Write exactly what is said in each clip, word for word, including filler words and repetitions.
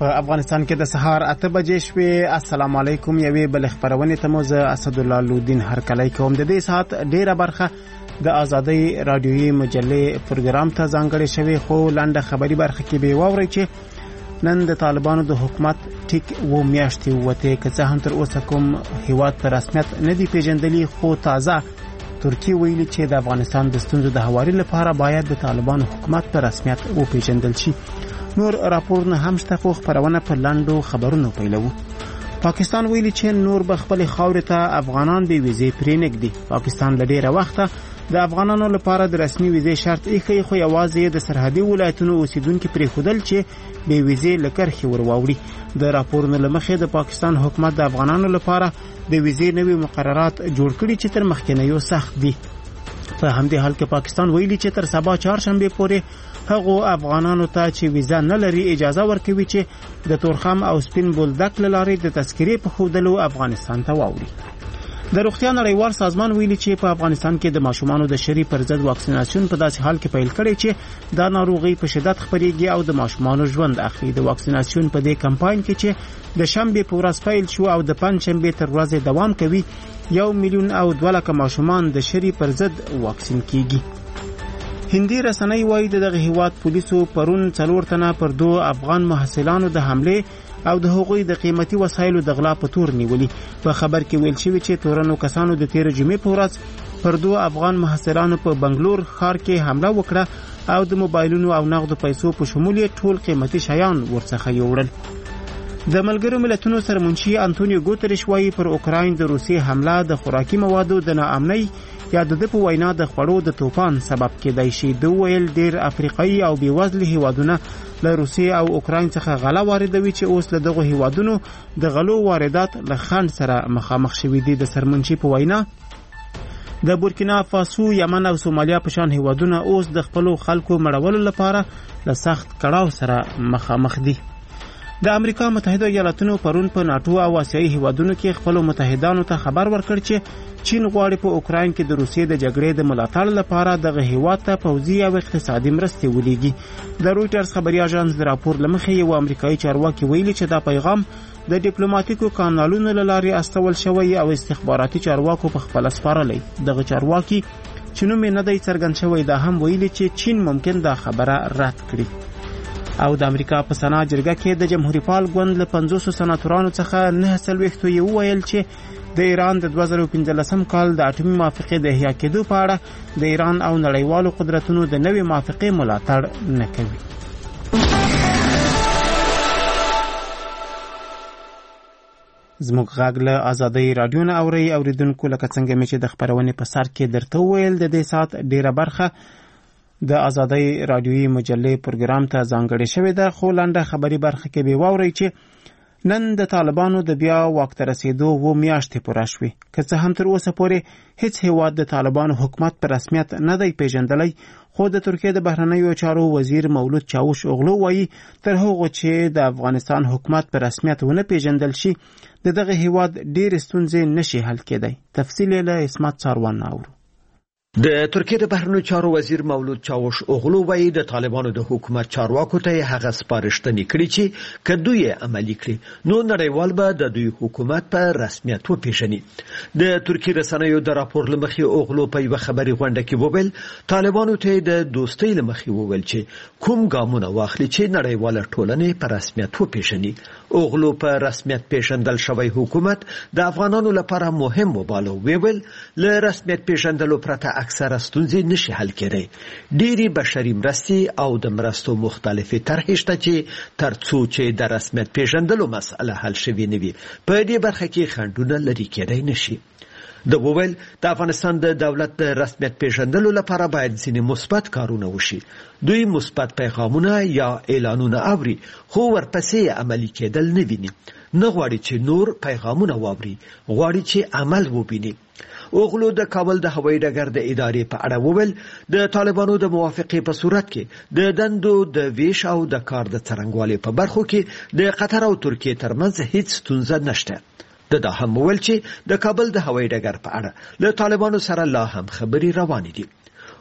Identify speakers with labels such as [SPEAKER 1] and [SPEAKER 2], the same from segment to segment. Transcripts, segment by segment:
[SPEAKER 1] په افغانستان کې د سهار اته بجې شوې. السلام علیکم. یوې بل خبرونه ته مو زه اسد الله لودین هرکلی کوم. د دې ساعت ډیره برخه د آزادۍ رادیویي مجلې پروګرام ته ځانګړې شوې، خو لنډه خبري برخه کې به واورئ چې نن د طالبانو د حکومت ټیک و میاشتې وته که څه هم تر اوسه کوم هیواد په رسمیت نه دی پیژندلی، خو تازه ترکیه ویلي چې د افغانستان د ستونزو د هواري لپاره باید د طالبانو حکومت په رسمیت و پیژندل شي. نور راپورونه هم شته، خو خبرونه په لنډو خبرونو پیلوو. پاکستان ویلي چې نور به خپل خاورې ته افغانان به ویزې پرې نږدي. پاکستان له ډیره وخته د افغانانو لپاره د رسمي ویزې شرط ایښی، خو یوازې د سرحدي ولایتونو اوسیدونکو پرې خودل چې به ویزې لکرخي ورواوړي. د راپورونو لمخې د پاکستان حکومت د افغانانو لپاره د ویزې نوي مقررات جوړ کړي چې تر مخکنیو سخت دي. په همدې حال کې پاکستان ویلي چې تر سبا چهارشنبه پورې هغو افغانانو ته چې ویزا نه لري اجازه ورکوي چې د تورخم او سپین بولدک له لارې د تذکرې په ښودلو افغانستان ته واوړي. د روغتیا نړیوال سازمان ویلي چې په افغانستان کې د ماشومانو د شری پر ضد واکسیناسیون په داسې حال کې پیل کړي چې دا ناروغي په شدت خپرېږي او د ماشومانو ژوند اخلي. د واکسیناسیون په دې کمپاین کې چې د شنبه په ورځ پیل شو او د پنځشنبه تر ورځې دوام کوي، یو میلیون او دوه لکه ماشومان د شری پر ضد واکسین کیږي. هندي رسنۍ وایي دغه هیواد پولیسو پرون څلور تنه پر دوه افغان محصلانو د حمله او د هغوی د قیمتي وسایلو د غلا په تور نیولي. په خبر کې ویل شوی چې تورنو کسانو د تیر جمعې په ورځ پر دوه افغان محصلانو په بنگلور ښار کې حمله وکړه او د موبایلونو او نغدو پیسو په شمول ټول قیمتي شیان ورڅخه یوړل. د ملګرو ملتونو سرمنشي انټونیو ګوتریش وایي پر اوکراین د روسي حمله د خوراکي موادو د ناامنۍ یا د د په وینا د خوړو د توپان سبب کېدای شي. د ویل ډیر افریقایي او بیوزله هیوادونه له روسیې او اوکراین څخه غله واردوي چې اوس له دغه هیوادونو د غلو واردات له خنډ سره مخامخ شوي دي. د سرمنشي په وینا د بورکینا فاسو، یمن او سومالیا په شان هیوادونه اوس د خپلو خلکو مړولو لپاره له سخت کړاو سره مخامخ دي. د امریکا متحده ایالاتونو پرون په ناتو او آسیایي هیوادونو کې خپل متحدانو ته خبر ورکړ چې چین غواړي په اوکراین کې د روسیې د جګړې د ملاتړ لپاره دغه هیواد ته پوځي او اقتصادي مرستې ولېږي. د رویټرز خبري اژانس د راپور له مخې یو امریکایي چارواکي ویلي چې دا پیغام د ډیپلوماټیکو کانالونو له لارې استول شوی او استخباراتي چارواکو په خپل سپارلې. دغه چارواکي چې نوم یې نه دی څرګند شوی دا هم ویلي چې چین ممکن دا خبره رد کړي. او د امریکا په سنا جرګه کې د جمهوریت پال ګوند له پنځوسو سناتورانو څخه نه څلوېښتو یې وویل چې د ایران د دوه زره پنځلسم کال د اټومي موافقې د احیا کېدو په اړه د ایران او نړیوالو قدرتونو د نوې موافقې ملاتړ نه کوي. زموږ غږ له آزادۍ رادیو نه اورئ. اوریدونکو لکه څنګه مې چې د خبرونې په سر کې درته وویل د دې ساعت ډیره برخه د آزادۍ رادیویي مجلې پروګرام ته ځانګړې شوې ده، خو لنډه خبري برخه کې به واورئ چې نن د طالبانو د بیا واک ته رسیدو و میاشتې پوره شوې. که څه هم تر اوسه پورې هیڅ هیواد د طالبانو حکومت په رسمیت نه دی پیژندلی، خو د ترکیه د بهرنیو چارو وزیر مولود چاوش اوغلو وایي تر هغه چې د افغانستان حکومت په رسمیت ونه پیژندل شي د دغه هیواد ډېرې ستونزې نشي حل کېدی. تفصیل یې له اسمت څاروان اورو.
[SPEAKER 2] د ترکیه د بهرنیو چارو وزیر مولود چاوش اوغلو وایي د طالبانو د حکومت چارواکو ته هغه سپارښتنې کړې چې که دوی عملي کړي نو نړیوال به د دوی حکومت په رسمیت وپیژني. د ترکیه رسنیو د راپور له مخې اوغلو په یوه خبري غونډه کې وویل طالبانو ته د دوستۍ له مخې وویل چې کوم ګامونه واخلي چې نړیواله ټولنې په رسمیت وپیژني. اوغلو په رسمیت پیژندل شوی حکومت د افغانانو لپاره مهم وباله. ویل له رسمیت پیژندلو پرته اکثره ستونزې نشي حل کېدای. ډېری بشري مرستې او د مرستو مختلفې طرحې شته چې تر څو چې د رسمیت پیژندلو مسأله حل شوې نه وي په دې برخه کې خنډونه لرې کېدای نشي. د وویل د افغانستان د دولت د رسمیت پیژندلو لپاره باید ځینې مثبت کارونه وشي. دوی مثبت پیغامونه یا اعلانونه اوري خو ورپسې عملي کېدل نه ویني. نه غواړي چې نور پیغامونه واوري، غواړي چې عمل وبیني. اوغلو د کابل د هوایي ډګر د ادارې په اړه وویل د طالبانو د موافقې په صورت کې د دندو د ویش او د کار د څرنګوالي په برخو کې د قطر او ترکیې ترمنځ هیڅ ستونزه نشته. د دا هم وویل چې د کابل د هوایي ډګر په اړه له طالبانو سره لا هم خبرې روانې دي.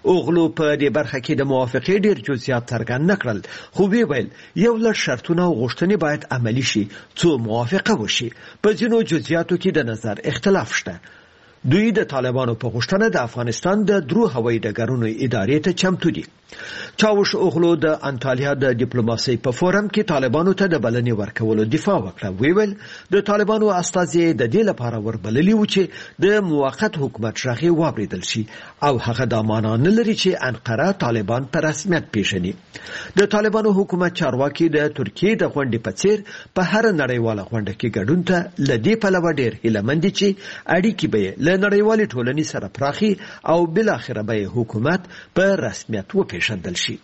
[SPEAKER 2] اوغلو په دې برخه کې د موافقې ډېر جزئیات څرګند نه کړل، خو وی ویل یو لړ شرطونه او غوښتنې باید عملي شي څو موافقه وشي. په ځینو جزئیاتو کې د نظر اختلاف شته. دوی د طالبانو په غوښتنه د افغانستان د درو هوایي ډګرونو ادارې ته چمتو دي. چاوش اوغلو د انټالیا د ډیپلوماسۍ په فورم کې طالبانو ته د بلنې ورکولو دفاع وکړه. ویل د طالبانو استازي د دې لپاره وربللي و چې د موقت حکومت شغې واوریدل شي او هغه د معنا نه لري چې انقره طالبان په رسمیت پیژني. د طالبانو حکومت چارواکي د ترکیې د غونډې په څیر په هر نړیواله غونډه کې ګډون ته لدی په لور ډېر هیلهمند دي چې اړیکې به له نړیوالې ټولنې سره پراخي او بل اخر به حکومت په رسمیت وپیژندل شي.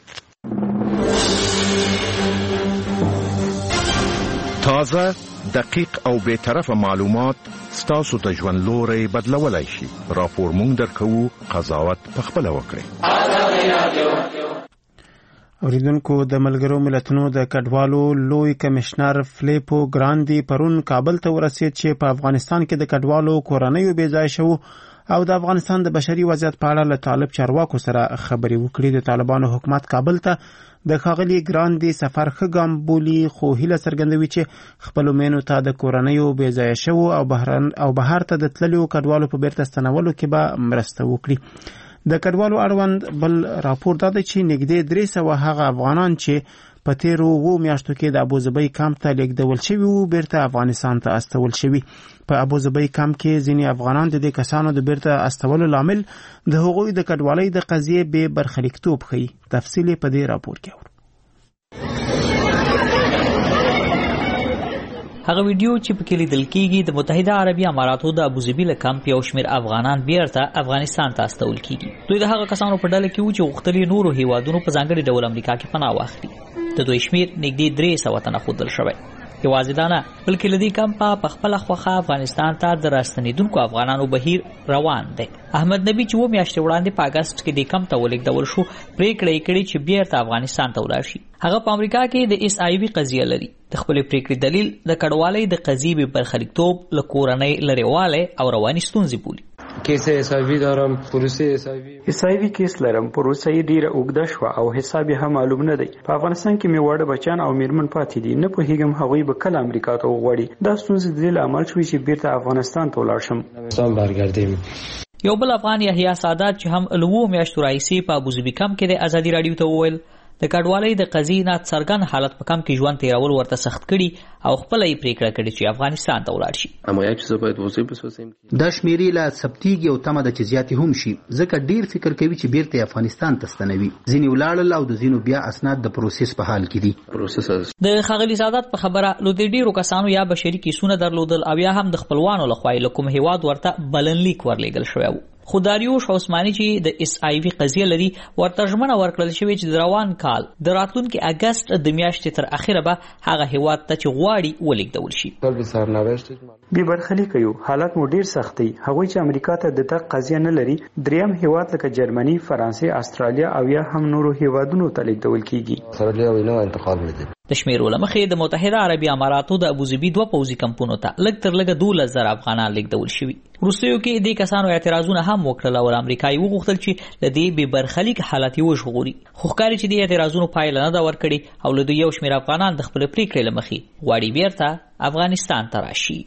[SPEAKER 3] تازه، دقیق او بے طرفه معلومات ستاسو د ژوند لوري بدلولای شي. راپور مونږ درکو، قضاوت پخپله وکړئ.
[SPEAKER 1] اوریدونکو، د ملګرو ملتونو د کډوالو لوی کمشنر فلیپو ګراندي پرون کابل ته ورسید چې په افغانستان کې د کډوالو کورنیو بې ځای شو او د افغانستان د بشري وضعیت په اړه له طالب چارواکو سره خبرې وکړي. د طالبانو حکومت کابل ته د ښاغلي ګراندي سفر ښه ګام بولي، خو هیله څرګندوي چې خپلو مېنو ته د کورنیو بې ځایه شوو او بهرن او بهر ته د تللو کډوالو په بیرته ستنولو کې به مرسته وکړي. د کډوالو اړوند بل راپور دا دی چې نږدې درې سوه هغه افغانان چې په تیرو اوو میاشتو کې د ابوظبي کمپ ته لیږدول شوي وو بیرته افغانستان ته استول شوي. په ابوظبي کمپ کې ځینې افغانان د دې کسانو د بیرته استولو لامل د هغوی د کډوالۍ د قضیې بې برخلیکتوب ښیي. تفصیل په دې راپور کې اورو.
[SPEAKER 4] هغه ویډیو چې په کې لیدل کېږي د متحده عربي اماراتو د ابوظبي له کمپ یو شمېر افغانان بیرته افغانستان ته استول کېږي. دوی د هغه کسانو په ډله کې وو چې غوښتل یې نورو هیوادونو په ځانګړي ډول امریکا کې پناه واخلي. د دوی شمېر نږدې درې سوه تنه ښودل شوی. یوازې دا نه، بلکې له دې کمپه په خپله خوښه افغانستان ته د راستنېدونکو افغانانو بهیر روان دی. احمد نبي چې اووه میاشتې وړاندې په اګست کې دې کمپ ته ولېږدول شو، پرېکړه یې کړې چې بیرته افغانستان ته ولاړ شي. هغه په امریکا کې د ایس آی وي قضیه لري. د خپلې پرېکړې دلیل د کډوالۍ د قضیې بې برخلیکتوب، له کورنۍ لرېوالی او رواني ستونزې بولي.
[SPEAKER 5] کیس ایس آی وی دارم، پروسه ایس آی وی
[SPEAKER 6] ایس آی وی کیس لرم، پروسه یې ډیره اوږده شوه او حساب یې هم معلوم نه دی. په افغانستان کې مې واړه بچیان او میرمن پاتې دي. نه پوهېږم هغوی به کله امریکا ته وغواړي. دا ستونزې د دې لامل شوي چې بیرته افغانستان ته ولاړ شم.
[SPEAKER 5] افغانستان برګردیم.
[SPEAKER 4] یو بل افغان یحیی سادات چې هم له اوو میاشتو راهیسې په ابوظبي کمپ کې د ازادي راډیو ته وویل د کډوالۍ د قضیې نه څرګند حالت په کمپ کې ژوند تېرول ورته سخت کړي او خپله یې پرېکړه کړې چې افغانستان ته ولاړ شي.
[SPEAKER 7] دا شمېرې لا ثبتېږي او تمه ده چې زیاتې هم شي، ځکه ډېر فکر کوي چې بیرته افغانستان ته ستنوي. ځینې ولاړل او د ځینو بیا اسناد د پروسس په حال کې دي.
[SPEAKER 4] د ښاغلي سادات په خبره له دې ډېرو کسانو یا بشري کیسونه درلودل او یا هم د خپلوانو لخوا یې له کوم هېواد ورته بلنلیک ورلېږل شوی و. خو داریوش عثماني چې د ایس آی وي قضیه لري، ورته ژمنه ورکړل شوې چې د روان کال د راتلونکي اګست د میاشتې تر اخره به هغه هېواد ته چې غواړي ولېږدول شي.
[SPEAKER 6] بې برخلیکه یو، حالت مو ډېر سخت دی. هغوی چې امریکا ته د تګ قضیه نه لري، دریم هېواد لکه جرمني، فرانسې، استرالیا او یا هم نورو هېوادونو ته لیږدول کېږي.
[SPEAKER 4] د شمیرو له مخې د متحده عربي اماراتو د ابوظبي دوه پوځي کمپونو ته لږ تر لږه دولس زره افغانان لیږدول شوي. وروستیو کې دې کسانو اعتراضونه هم وکړل او امریکا یې وغوښتل چې له دې بې برخلیک حالت یې وژغوري. خو ښکاري چې دې اعتراضونو پایله نه ده ورکړې او له دوی یو شمېر افغانان د خپلې پرېکړې له مخې غواړي بیرته افغانستان ته راشي.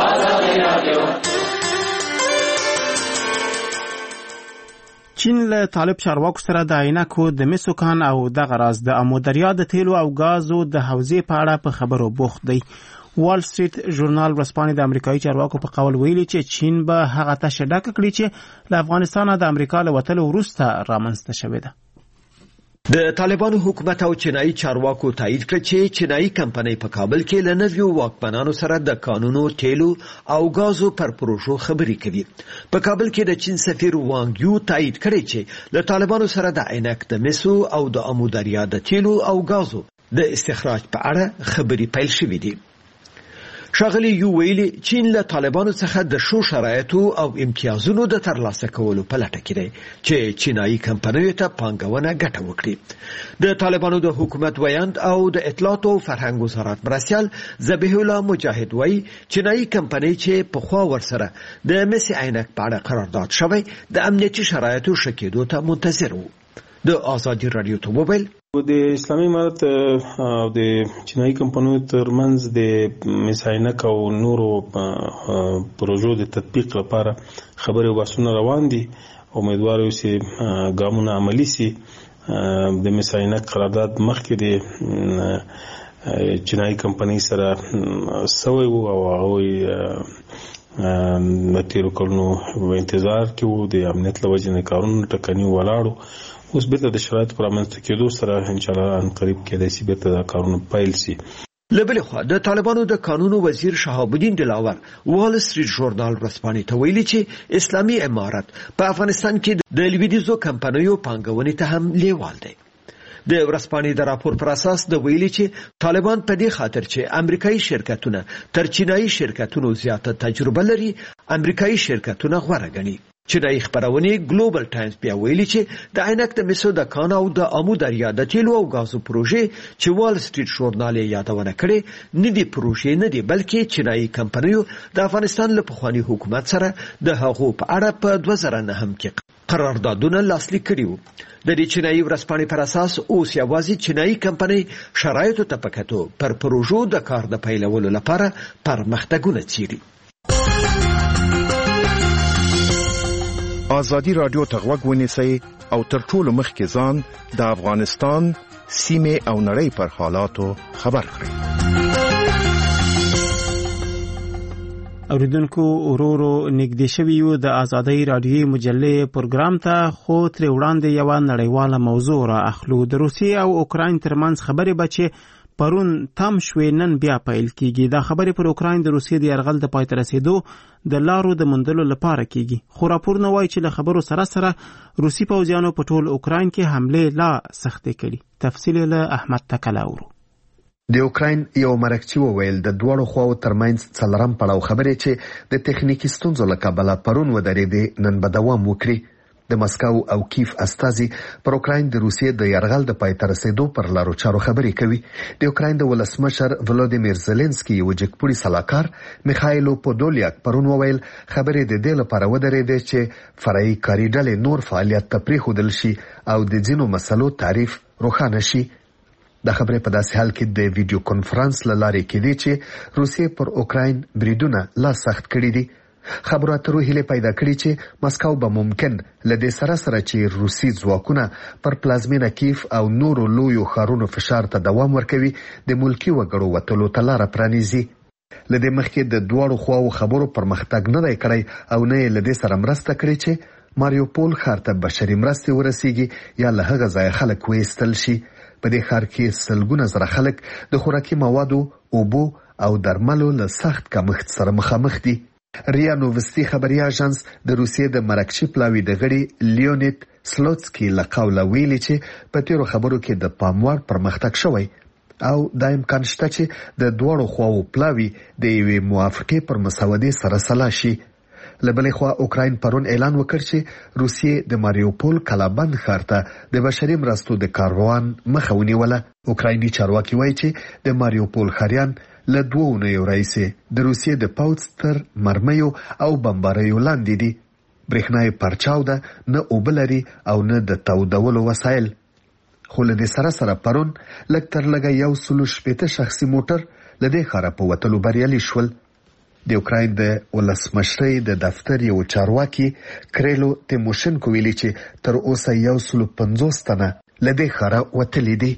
[SPEAKER 1] چین له طالب چارواکو سره د عینکو د مسو کان او دغه راز د امو دریا د تیلو او غازو د حوزې په اړه په خبرو بوخت دی. وال سټریټ ژورنال ورسپانې د امریکایي چارواکو په قول ویلي چې چین به هغه تشه ډکه کړي چې له افغانستان د امریکا له وتلو وروسته رامنځته شوې ده.
[SPEAKER 2] د طالبانو حکومت او چینایي چارواکو تایید کړ چې چینایي کمپنۍ په کابل کې له نویو واکمنانو سره د قانونو، تیلو او غازو پر پروژو خبرې کوي. په کابل کې د چین سفیر وانګ یو تایید کړی چې له طالبانو سره د عینک د مسو او د امو دریا د تیلو او غازو د استخراج په اړه خبرې پیل شوې دي. ښاغلي یو ویلي چین له طالبانو څخه د ښو شرایطو او امتیازونو د ترلاسه کولو په لټه کې دی چې چینایي کمپنیو ته پانګونه ګټه وکړي. د طالبانو د حکومت ویاند او د اطلاعات او فرهنګ وزارت مرستیال ذبیح الله مجاهد وایي چینایي کمپنۍ چې پخوا ورسره د مسی عینک په اړه قرارداد شوی د امنیتي شرایطو ښه کېدو ته منتظر وو. د آزادي رادیو ته وویل
[SPEAKER 8] د اسلامي امارت او د چینایي کمپنیو ترمنځ د مساینک او نورو پروژو د تطبیق لپاره خبرې او بحثونه روان دي. امیدوار یو چې ګامونه عملي سي. د مساینک قرارداد مخکې د چینایي کمپنۍ سره سوی وو او هغوی د تیرو کلونو انتظار کې وو. د امنیت له وجې نه کارونه ټکني ولاړو. اوس بیرته د شرایطو په رامنځته کېدو سره انشاءالله ان قریب کېدای شي بیرته دا کارونه پیل سي.
[SPEAKER 2] له بلې خوا د طالبانو د قانون وزیر شهاب الدین دلاور وال سټریټ ژورنال رسپانې ته ویلي چې اسلامي امارت په افغانستان کې د لویدیځو کمپنیو پانګونې ته هم لیوال دی. د ورځپاڼې د راپور پر اساس د ویلي چې طالبان په دې خاطر چې امریکایي شرکتونه تر چینایي شرکتونو زیاته تجربه لري امریکایي شرکتونه غوره ګڼي. چینایي خبرونه ګلوبل ټایمز بیا ویلي چې د عینک د مسو د کان او د امو دریا د تیلو او غازو پروژې چې وال سټریټ ژورنال یادونه کړي نه دي پروژې نه دي بلکې چینایي کمپنیو د افغانستان له پخواني حکومت سره د هغو په اړه په دوه زره نه هم کې قراردادونه لاسلیک کړي وو. د دې چینایي ورځپاڼې پر اساس اوس یوازې چینایي کمپنۍ شرایطو ته په کتو پر پروژو د کار د پیلولو لپاره پرمختګونه څیړي.
[SPEAKER 3] آزادی رادیو ته غوږ ونیسئ او تر ټولو مخکې ځان د افغانستان سیمې او نړۍ پر حالاتو خبر کړئ.
[SPEAKER 1] اوریدونکو ورورو نږدې شوي یو د آزادۍ رادیوي مجلې پروګرام ته خو تر وړاندې یو نړیواله موضوع را اخلو. د روسیې او اوکراین ترمنځ خبرې بچي پرون تام شوې نن بیا پیل کیږي. دا خبرې پر اوکراین د روسیې د یرغل د پای ته رسیدو د لارو د موندلو لپاره کیږي. خو راپورونه وایي چې له خبرو سره سره روسي پوځیانو په ټول اوکراین کې حمله لا سختې کړي. تفصیل له احمد تکلاورو.
[SPEAKER 9] د اوکراین یو مرکچی وویل د دوړو خواو ترمنځ څلرم پړاو خبرې چې د تخنیکی ستونزو له کبله پرون ودرېدې نن به دوام وکړي. د مسکو او کیف استازي پر اوکراین د روسیې د یرغل د پای ته رسیدو پر لارو چارو خبرې کوي. د اوکراین د ولسمشر ولودیمیر زيلنسکي یو جګپوړي سلاکار میخایلو پودولیاک پرون وویل خبرې د دې لپاره ودرېدې چې فرعي کاري ډلې نور فعالیت ته پرېښودل شي او د ځینو مسلو تعریف روښانه شي. د خبرې په داسې حال کې د ویډیو کانفرنس له لارې کېدی چې روسیې پر اوکراین بریدونه لا سخت کړي دي. خبرو اترو هیله پیدا کړي چې مسکو به ممکن لدې سره سره چې روسي ځواکونه پر پلازمینه کیف او نورو لویو ښارونو فشار ته دوام ورکوي د ملکی وګړو وتلو ته لاره پرانیزي. لدې مخکې د دواړو خواو خبرو پرمختګ نه دی کړی او نه یې لدې سره مرسته کړې چې ماریوپول ښار ته بشري مرستې ورسیږي یا له هغه ځایه خلک وایستل شي. په دې ښار کې سلګونه زره خلک د خوراکي موادو، اوبو او درملو له سخت کمښت سره مخامخ دي. ریا نووستي خبري اژانس د روسیې د مرکچی پلاوی د غړي لیونید سلوتسکي له قوله ویلي چې په تیرو خبرو کې د پاموړ پرمختګ شوی او د امکان شته چې د دوړو خواو پلاوی د یوې موافقې پر مسودې سره سلا شي. له بلې خوا اوکراین پرون اعلان وکړ چې روسیې د ماریوپول کلابند ښار ته د بشري مرستو د کاروان مخه ونیوله. اوکرایني چارواکي وایي چې د ماریوپول ښاریان له دوه اونیو راهیسې د روسیې د پوځ تر مرمیو او بمباریو لاندې دي. برېښنا یې پرچاو ده، نه اوبه لري او نه د تودولو وسایل. خو له دې سره سره پرون لږ تر لږه یو سلو شپېته شخصي موټر له دې ښاره په وتلو بریالي شول. د اوکراین د ولسمشرۍ د دفتر یو چارواکي کریلو تیموشنکو ویلي چې تر اوسه یو سلو پنځوس تنه له دې ښاره وتلي دي.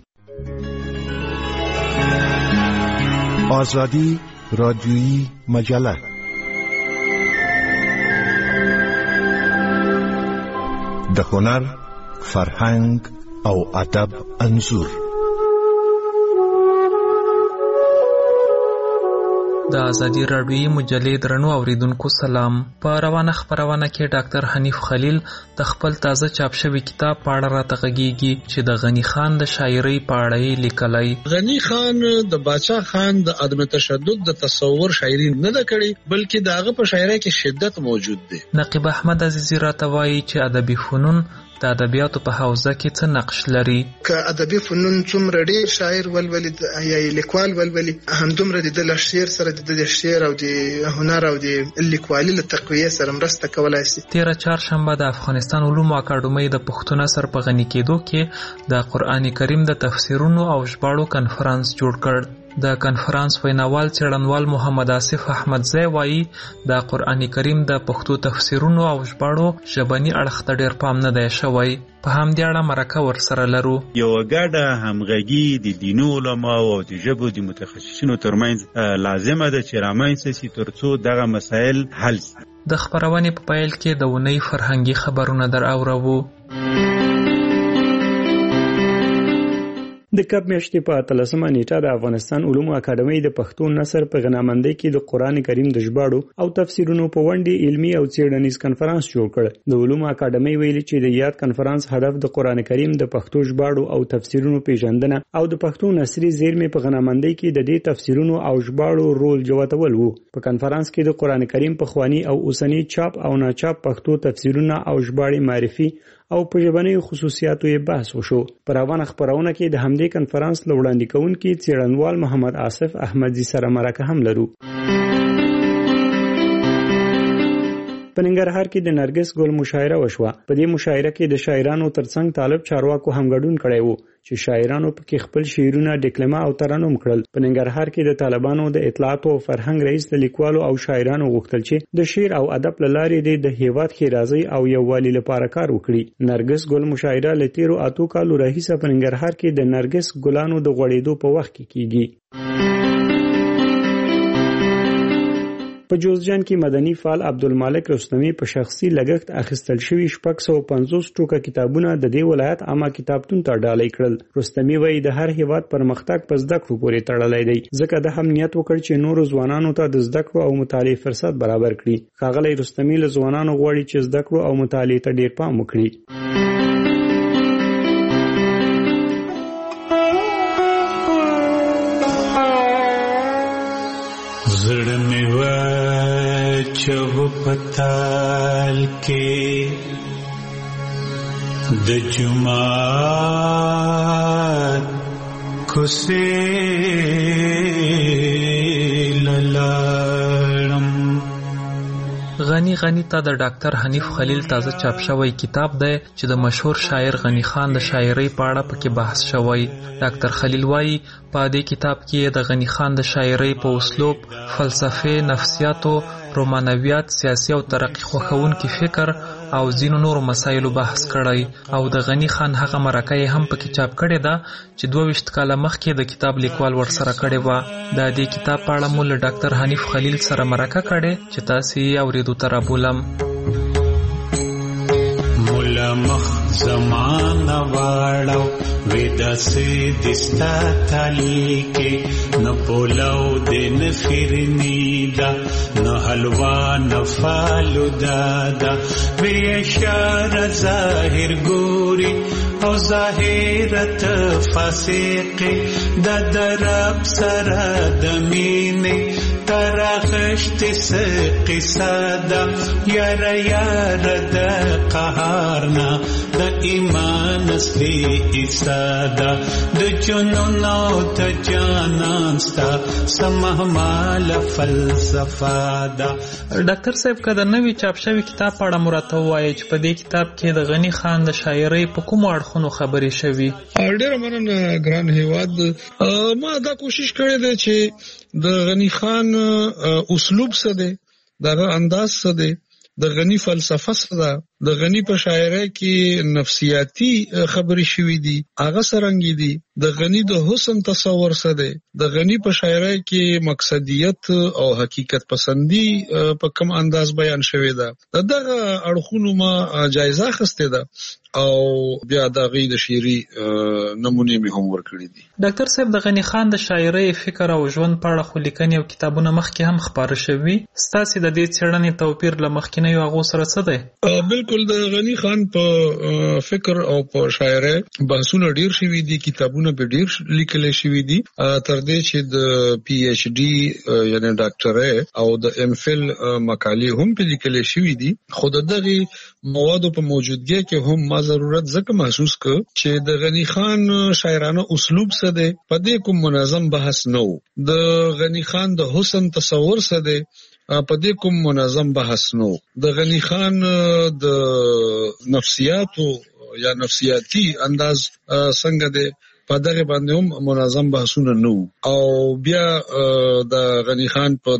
[SPEAKER 3] آزادی رادیویی مجله د هنر، فرهنګ او ادب انځور.
[SPEAKER 10] د ازادي راډیوي مجلې درنو اوریدونکو سلام. په روانه خبرونه کې ډاکټر حنیف خلیل د خپل تازه چاپ شوی کتاب په اړه راته غږیږي چې د غنی خان د شاعرۍ په اړه یې لیکلی.
[SPEAKER 11] غنی خان د باچا خان د عدم تشدد د تصور شاعري نه ده کړې، بلکې د هغه په شاعرۍ کې شدت موجود دی.
[SPEAKER 10] نقیب احمد عزیزی راته وایي چې ادبي فنون د ادبیاتو په حوزه کې څه نقش لري.
[SPEAKER 12] که ادبي فنون څومره ډېر شاعر ولولي یا لیکوال ولولي، همدومره د د شعر سره د د شعر او د هنر او د لیکوالۍ له تقویه سره مرسته کولای شي.
[SPEAKER 10] تیره چهارشنبه د افغانستان علومو اکاډمۍ د پښتو نثر په غني کېدو کې د قرآن کریم د تفسیرونو او ژباړو کنفرانس جوړ کړ. د کنفرانس ویناوال څېړنوال محمد آصف احمدزی وایي د قرآن کریم د پښتو تفسیرونو او ژباړو ژبني اړخ ته ډېر پام نه دی شوی. په همدې اړه مرکه ورسره لرو.
[SPEAKER 13] یوه ګډه همغږي د دیني علماو او د ژبو د متخصصینو ترمنځ لازمه ده چې رامنځته سي تر څو دغه مسایل حل سي.
[SPEAKER 10] د خپرونې په پیل کې د اونۍ فرهنګي خبرونه در اورو.
[SPEAKER 6] د کب میاشتې په اتلسمه نیټه د افغانستان علومو اکاډمۍ د پښتو نثر په غنامندۍ کې د قرآن کریم د ژباړو او تفسیرونو په ونډې علمي او څېړنیز کنفرانس جوړ کړ. د علومو اکاډمۍ ویلي چې د یاد کنفرانس هدف د قرآن کریم د پښتو ژباړو او تفسیرونو پیژندنه او د پښتو نثري زیرمې په غنامندۍ کې د دې تفسیرونو او ژباړو رول جوتول وو. په کنفرانس کې د قرآن کریم پخوانی او اوسنی چاپ او ناچاپ پښتو تفسیرونه او ژباړې معرفي او په ژبنیو خصوصیاتو یې بحث وشو. په روانه خبرونه کې د همدې کنفرانس له وړاندې کوونکي څېړنوال محمد آصف احمدزي سره مرکه هم لرو. په ننګرهار کې د نرګس ګل مشاعره وشوه. په دې مشاعره کې د شاعرانو ترڅنګ طالب چارواکو هم ګډون کړی وو چې شاعرانو پکې خپل شعرونه ډیکلما او ترنم کړل. په ننګرهار کې د طالبانو د اطلاعات او فرهنګ رئیس د لیکوالو او شاعرانو غوښتل چې د شعر او ادب له لارې د هیواد ښېرازۍ او یووالي لپاره کار وکړي. نرګس ګل مشاعره له تیرو اتو کالو راهیسه په ننګرهار کې د نرګس ګلانو د غوړېدو په وخت کې کیږي. په جوزجان کې مدني فعال عبدالمالک رستمي په شخصي لګښت اخیستل شوي شپږ سوه پنځوس ټوکه کتابونه د دې ولایت عامه کتابتون ته ډالۍ کړل. رستمي وایي د هر هیواد پرمختګ په زده کړو پورې تړلی دی، ځکه د هم نیت وکړ چې نورو ځوانانو ته د زده کړو او مطالعې فرصت برابر کړي. ښاغلی رستمي له ځوانانو غواړي چې زده کړو او مطالعې ته ډېر پام وکړي.
[SPEAKER 14] زړه مې واچو پتال کې د جمعات کوسې لاړم.
[SPEAKER 10] غنی غنی ته د ډاکټر حنیف خلیل تازه چاپ شوی کتاب دی چې د مشهور شاعر غنی خان د شاعرۍ په اړه پکې بحث شوی. ډاکټر خلیل وایي په دې کتاب کې د غنی خان د شاعرۍ په اسلوب، فلسفه، نفسیاتو، رومانویات، سیاسي او ترقی خوښونکي فکر او ځینو نورو مسایلو بحث کړی او د غنی خان هغه مرکه یې هم پکې چاپ کړې ده چې دوه ویشت کاله مخکې د کتاب لیکوال ورسره کړې وه. د دې کتاب په اړه مو له ډاکټر حنیف خلیل سره مرکه کړې چې تاسې یې اورېدو ته رابولم.
[SPEAKER 14] مولا مخ زمانه واړو ویداسې دستا تالی کې نه پولاو دې نه فرنی دا نه حلوا نه فالو دادا وی اشاره ظاهر ګوري او ظاهرت فاسق د درب سره د مینې ترخشت قصادا یار یار د قهارنا د ایمان اصلي اسادا د جنون او د جانان ستا سمهمال فلسفه دا.
[SPEAKER 10] ډاکټر صاحب کله نوې چاپ شوی کتاب په اړه مرته وایي چې په دې کتاب کې د غنی خان د شاعرۍ په کومو اړخونو خبرې شوي؟
[SPEAKER 11] ډېره مننه ګران هیواد. ما دا کوشش کړې ده چې د غنی خان اسلوب څه دی، دغه انداز څه دی، د غنی فلسفه څه ده، د غنی په شاعرۍ کې نفسیاتی خبرې شوې دي، هغه سرنګي دي. د غنی د حسن تصور څه دی؟ د غنی په شاعرۍ کې مقصدیت او حقیقت پسندی په کوم انداز بیان شوی ده. دغه اړخونو ما جایزه اخیسته ده او بیا د غي د شيري نمونه می هم ورکړي دي.
[SPEAKER 10] ډاکټر صاحب د غنی خان د شاعرۍ، فکر او ژوند په اړه خو لیکنې او کتابونه مخکې هم خبره شوي. ستاسو د دې څېړنې توپیر له مخکینیو هغو سره څه دی؟
[SPEAKER 11] بالکل د غنی خان په فکر او په شاعرۍ بحثونه ډیر شوي دي، کتابونه به ډیر لیکل شوي دي، تر دې چې د پی ایچ ډي یعنی ډاکټرۍ او د ایم فل مقالې هم په لیکل شوي دي. خو دغه موادو په موجودګۍ کې هم ما ضرورت ځکه محسوس ک چې د غنی خان شاعرانه اسلوب څه دی، په دې کوم منظم بحث نه و. د غنی خان د حسن تصور څه دی، په دې کوم منظم بحث نه و. د غنی خان د نفسیاتو یا نفسیاتی انداز څنګه دی، په دغه باندې هم منظم بحثونه نه وو. او بیا د غنی خان په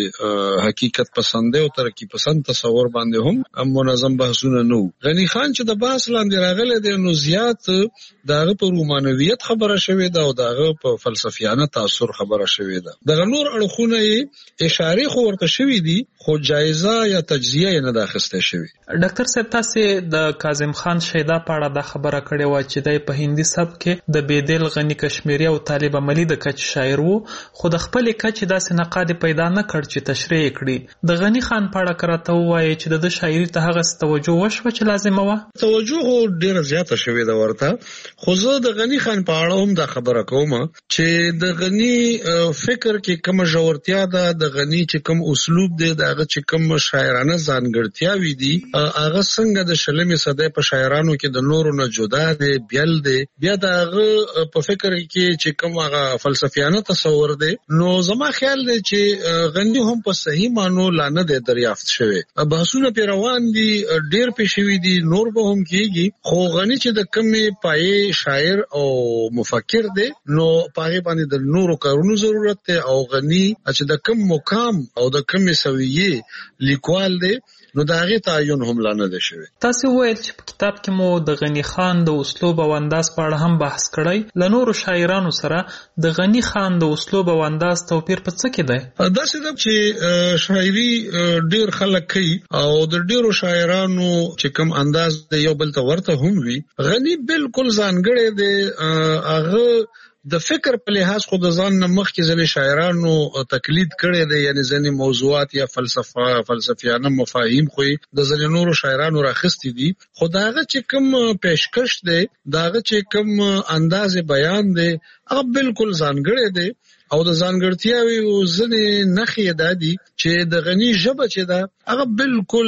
[SPEAKER 11] د حقیقت پسند او ترقی پسند تصور باندې هم منظم بحثونه نه وو. غنی خان چې د بحث لاندې راغله د نو زیات دغه په رومانویت خبره شوې ده او دغه په فلسفیانه تاثر خبره شوې ده. دغه نور اړخونه یې اشاره خو ورته شوې دي، خو جایزه یا تجزیه نه داخسته شوې.
[SPEAKER 10] ډاکټر صاحب تاسو د کاظم خان شیدا په اړه د خبره کړې و چې د په هندي سبک کې د بیدل غنی کشمیری او طالب عملی د کچ شاعر وو، خو د خپل کچ داسې نقاد پیدا نه کړ چې تشریح کړي. د غنی خان په اړه کراته وایي چې د شاعري ته هغه توجه وشو چې لازمه و.
[SPEAKER 11] توجه ډیره زیاته شوې ده ورته، خو زه د غنی خان په اړه هم دا خبره کوم چې د غنی فکر کې کوم ژورتیا ده، د غنی چې کوم اسلوب دی، دغه چې کوم شاعرانه ځانګړتیاوي دي، هغه څنګه د شلمې صدې په شاعرانو کې د نورو نه جدا دی، بیل دی. بیا دغه په فکر کې چې کوم هغه فلسفیانه تصور دی، نو زما خیال دی چې غنی هم په صحیح مانو لانه دی دریافت شوی. بحثونه په روان دي، ډیر پېښوي دي، نور به هم کیږي. خو غنی چې د کمې پای شاعر او مفکر دی، نو پای باندې د نورو کارونو ضرورت دی. او غنی چې د کم مقام او د کم سویې لیکوال دی، نو دا غي تعین هم لانه ده شوی.
[SPEAKER 10] تاسو وایئ چې په کتاب کې مو د غنی خان د اسلوب او انداز په اړه هم بحث کړی. ل نورو شاعرانو سره د غنی خان د اسلوب او انداز توپیر په څه کې دی؟
[SPEAKER 11] دا څه چې شاعري ډیر خلک کوي او د ډیرو شاعرانو چې کوم انداز د یو بل ته ورته هم وي، غنی بالکل ځانګړی دی. هغه د فکر په لحاظ خو د ځان نه مخکې ځنې شاعرانو تقلید کړی دی، یعنی ځنې موضوعات یا فلسفه فلسفیانه مفاهیم خو د ځنې نورو شاعرانو راخستی دي. خو داغه چې کوم پیشکش دی، داغه چې کوم انداز بیان دی، هغه بالکل ځانګړی دی. او د ځانګړتیاوي او ځنې نخې دادي چې د غنی ژبه چې ده، هغه بالکل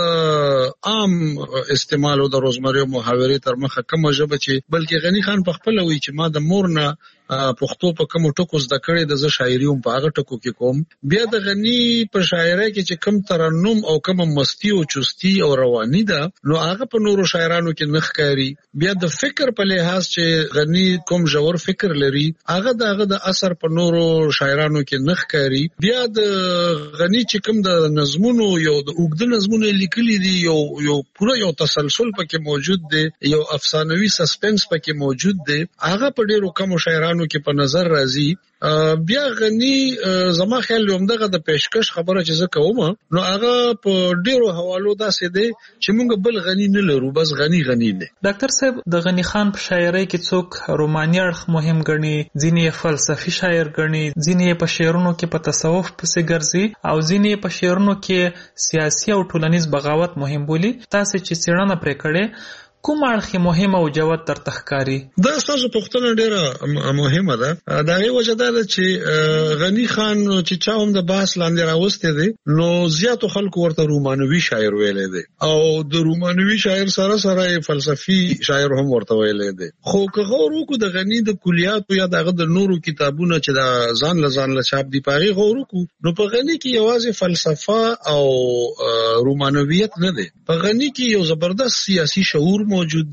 [SPEAKER 11] د عام استعمال او د روزمره محاورې تر مخه کوم ژبه چې بلکې غنی خان په خپل وی چې ما د مور نه پښتو په کوم ټکو زده کړې، د ز شاعري هم په هغه ټکو کې کوم. بیا د غنی په شاعرۍ کې چې کوم ترنم او کوم مستی او چستی او رواني ده، نو هغه په نورو شاعرانو کې نخ کاری. بیا د فکر په لحاظ چې غنی کوم ژور فکر لري، هغه دغه د اثر په نورو شاعرانو کې نخ کاری. بیا د غنی چې کوم د نظمونو یو د اوږد نظمونه لیکلي دي، یو یو پوره یو تسلسل پکې موجود دی، یو افسانوي سسپنس پکې موجود دی، هغه په ډیرو کم شاعرانو کې په نظر راځي. بیا غنی زما خیال هم دغه د پیشکش خبره چې زه کوم، نو هغه په ډیرو حوالو داسې دی چې موږ بل غنی نه لرو، بس غنی غنی دی.
[SPEAKER 10] ډاکټر صاحب د غنی خان په شاعرۍ کې څوک روماني اړخ مهم ګڼي، ځینې فلسفي شاعر ګڼي، ځینې په شعرونو کې په تصوف پسې ګرځي، او ځینې په شعرونو کې سیاسي او ټولنیز بغاوت مهم بولي. تاسو چې څېړنه پرې کړې، کوم اړخ مهم او جوت تر تخکاری؟
[SPEAKER 11] دا ستاسو پوښتنه ډیره مهمه ده. دا یو وجه ده چې غنی خان چې چا هم د بحث لاندې راوسته دي، نو زیاتو خلکو ورته رومانوي شاعر ویلې دي، او د رومانوي شاعر سره سره فلسفي شاعر هم ورته ویلې دي. خو که غور وکړو د غنی د کلیاتو یا دغه د نورو کتابونو چې د ځان له ځان له چاپ دي پاغي غور وکړو، نو په غنی کې یوازې فلسفه او رومانویت نه دی، په غنی کې یو زبردست سیاسي شعور موجود دی،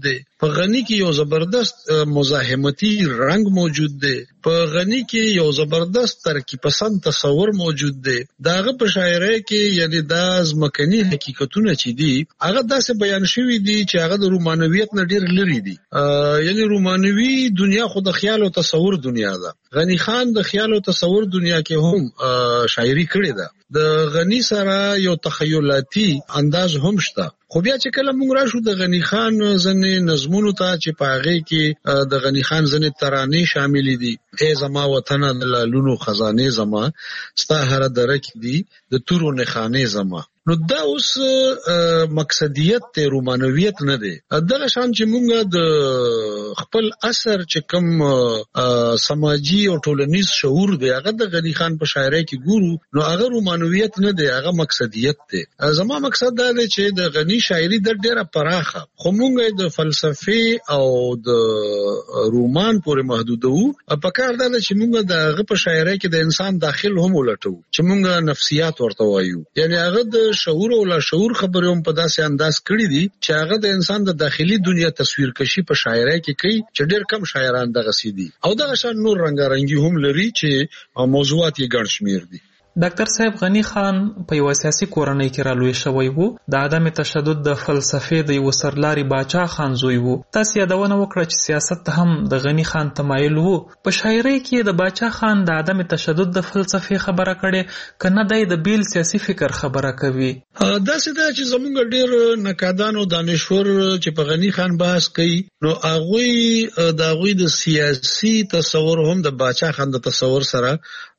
[SPEAKER 11] په غنی کې یو زبردست مزاحمتي رنگ موجود دی، په غنی کې یو زبردست ترکیب پسند تصور موجود دی. داغه په شاعرۍ کې یعنی دا ځمکني حقیقتونه چې دي هغه داسې بیان شوي دي چې هغه د رومانویت نه ډیر لري دي. یعنی رومانوي دنیا خو د خیال او تصور دنیا ده. غنی خان د خیال او تصور دنیا کې هم شاعري کړې ده. د غنی سره یو تخیلاتي انداز هم شته. خو بیا چې کله موږ راشو د غنی خان ځنې نظمونو ته چې په هغې کې د غنی خان ځنې ترانې شاملې دي، ای زما وطنه د لالونو خزانې زما، ستا هره دره کې دي د تورو نښانې زما. نو دا اوس مقصدیت ته رومانویت نه دی. دغه شان چې موږ د خپل اثر چې کوم سماجی او ټولنیز شعور دی هغه د غنی خان په شاعرۍ کې ګورو، نو هغه رومانویت نه دی، هغه مقصدیت دی. زما مقصد دا دی چې د غنی شاعري د ډیره پراخه، خو موږ د فلسفي او د رومان پورې محدودو. په کار دا دی چې موږ د هغه په شاعرۍ کې د انسان داخل هم ولټو چې موږ نفسیات ورته وایو. یعنی هغه د شعور او لاشعور خبرې هم په داسې انداز کړی دي چې هغه د انسان د داخلي دنیا تصویر کشي په شاعرۍ کې کوي چې ډېر کم شاعران دغه سي دي، او دغه شان نور رنګارنګي هم لري چې موضوعات یې ګڼ شمیر دي.
[SPEAKER 10] ډاکټر صاحب، غنی خان په یو سیاسي کورنۍ کې رالوی شوی وو. د عدم تشدد د فلسفې د یو سرلاري باچا خان زوی وو. تاسو یادونه وکړه چې سیاست هم د غنی خان تمایل وو. په شاعرۍ کې د باچا خان د عدم تشدد د فلسفې خبره کړي کنه دی د بیل سیاسي فکر خبره کوي؟
[SPEAKER 11] دا څه ده چې زمونږ ډېر نقادان او دانشور چې په غنی خان بحث کوي، نو هغوی د هغوی د سیاسي تصور هم د باچا خان د تصور سره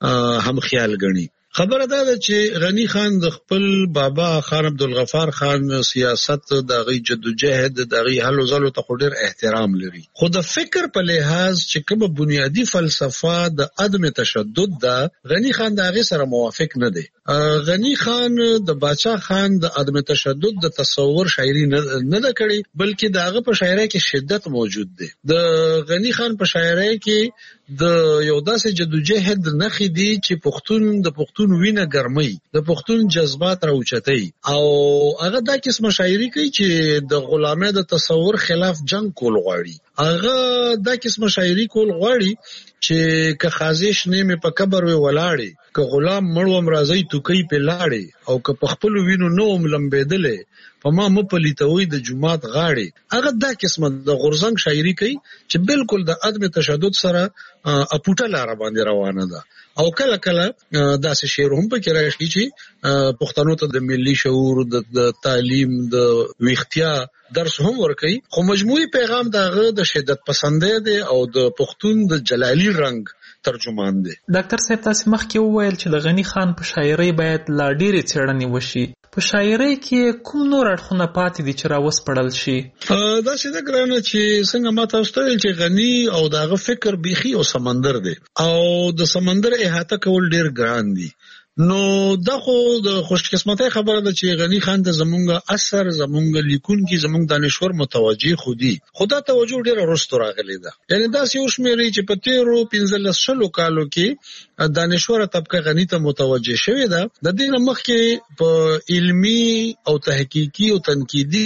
[SPEAKER 11] هم خیال ګڼي. خبره دا ده چې غنی خان د خپل بابا خان عبدالغفار خان سیاست د غي جدوجہد د غي حل وزلو ته ډېر احترام لري، خو د فکر په لحاظ چې کومه بنیادی فلسفه د عدم تشدد ده غنی خان د هغې سره موافق نه دی. غنی خان د باچا خان د عدم تشدد د تصور شاعري نه ده کړې، بلکې د هغه په شاعرۍ کې شدت موجود دی. د غنی خان په شاعرۍ کې د یو داسې جدوجہد نښې دي چې پښتون د پښتون وینه ګرمي، د پښتون جذبات راوچتي، او هغه دا قسمه شاعري کوي چې د غلامۍ د تصور خلاف جنگ کول غواړي. هغه دا قسمه شاعري کول غواړي چې که خازش نیمه په قبر وی ولاړي، که غلام مړوم راځي توکي په لاړي، او که په خپل وینو نوم لمبېدلې په ما مپلیتوي د جماعت غاړي. هغه دا قسمه د غورزنګ شاعري کوي چې بالکل د عدم تشدد سره اپوټه لاره باندې روانه ده. او کله کله داسې شعر هم پکې راشي چې پښتنو ته د ملي شعور، د تعلیم، د ویښتیا درس هم ورکوي، خو مجموعي پیغام دغه د شدت پسندۍ دی او د پښتون د جلالي رنګ ترجمان دی.
[SPEAKER 10] ډاکټر صاحب، تاسو مخکې وویل چې د غنی خان په شاعرۍ باید لا ډېرې څېړنې وشي. په شاعرۍ کې کوم نور اړخونه پاتې دي چې راوسپړل شي؟
[SPEAKER 11] داسې ده ګرانه چې څنګه ما تاسو ته ویل چې غني او دغه فکر بیخي او سمندر دی، او د سمندر احاطه کول ډېر ګران دي. نو دا خو د خوش قسمتۍ خبره ده چې غنی خان ته زمونږ اثر، زمونږ لیکونکي، زمونږ دانشور متوجه خو دي، خو دا توجه ډېره وروسته راغلې ده. یعنی داسې وشمېرئ چې په تېرو پنځلس شلو کالو کې دانشوره طبقه غنی ته متوجه شوې ده. د دې نه مخکې په علمي او تحقیقي او تنقیدي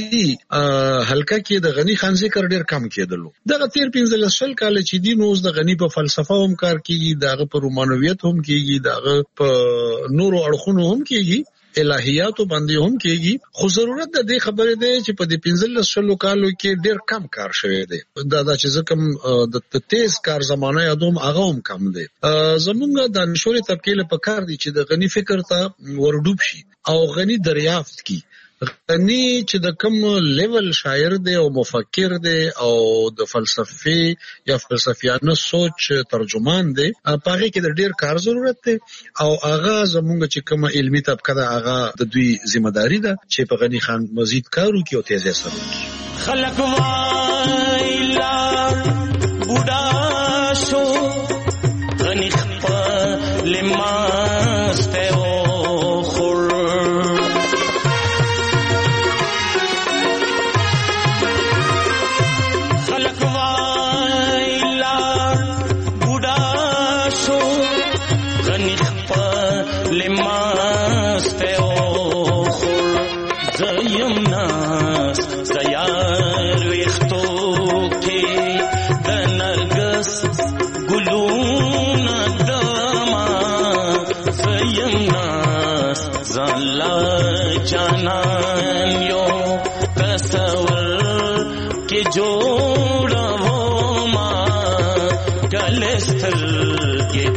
[SPEAKER 11] حلقه کې د غنی خان ذکر ډېر کم کېدلو. دغه تېر پنځلس شل کاله چې دي نو اوس د غنی په فلسفه هم کار کېږي، دغه په رومانویت هم کېږي، دغه په نورو اړخونو هم کېږي، الهیاتو باندې هم کېږي. خو ضرورت د دې خبرې دی چې په دې پنځلس شلو کالو کې ډېر کم کار شوی دی. دا دا چې زه کوم د تیز کار زمانه یادوم هغه هم کم دی. زمونږ دانشوري طبقې له پکار دي چې د غني فکر ته ورډوب شي او غني دریافت کی. غني چې د کوم لیول شاعر دی او مفکر دی او د فلسفي یا فلسفیانه سوچ ترجمان دی، په هغه کې د ډیر کار ضرورت دی، او هغه زمونږ چې کوم علمي طبقه ده هغه د دوی ذمہ داری ده چې په غني خان مزید کار وکړي او تیزی سره وکړي.
[SPEAKER 14] خلق وایلا بوډا شو غني خپل ماسته چې جوړوما کلستر کې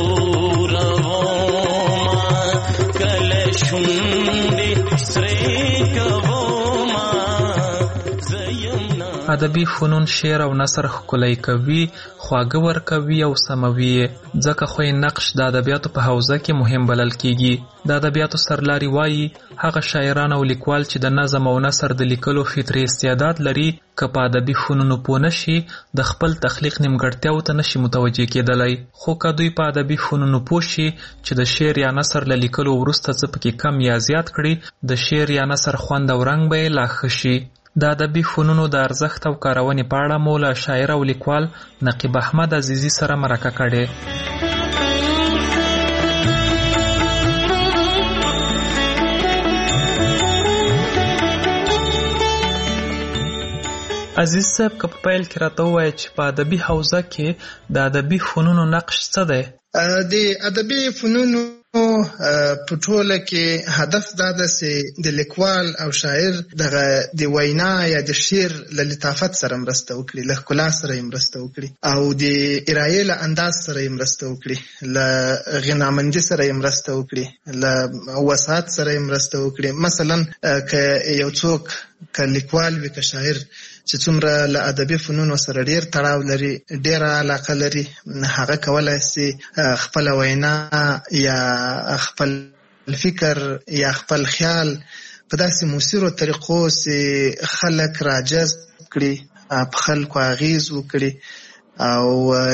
[SPEAKER 14] توروما کله شوندې سرې کوما زيمنا.
[SPEAKER 10] ادبي فنون شعر او نثر ښکلی کوي، خواږه ورکوي او سموي، ځکه خو نقش د ادبیاتو په حوزه کې مهم بلل کیږي. د ادبیاتو سرلاري وایي هغه شاعران او لیکوال چې د نظم او نثر د لیکلو فطري استعداد لري که په ادبي فنونو پوه نشي د خپل تخلیق نیمګړتیاو ته نشي متوجه کېدلی. خو که دوی په ادبي فنونو پوه شي چې د شعر یا نثر له لیکلو وروسته څه پکې کم یا زیات کړي، د شعر یا نثر خوند او رنګ به یې لا ښه شي. د ادبي فنونو د ارزښت او کارونې په اړه مو له شاعر او لیکوال نقیب احمد عزیزي سره مرکه کړې. عزیز صاحب که په پیل کې راته ووایې چې په ادبي حوزه کې د ادبي فنونو نقش څه دی؟
[SPEAKER 12] د ادبي فنونو په ټوله کې هدف دا ده چې د لیکوال او شاعر دغه د وینا یا د شعر له لطافت سره مرسته وکړي، له ښکلا سره یې مرسته وکړي، او د ارایې له انداز سره یې مرسته وکړي، له غنامندي سره یې مرسته وکړي، له وسعت سره یې مرسته وکړي. مثلا که یو څوک که لیکوال وي که شاعر چې څومره له ادبي فنونو سره ډیر تړاو لري، ډیره علاقه لري، هغه کولای شي خپل وینا یا خپل فکر یا خپل خیال په داسې موثرو طریقو چې خلک راجذب کړي، په خلکو اغیز وکړي، او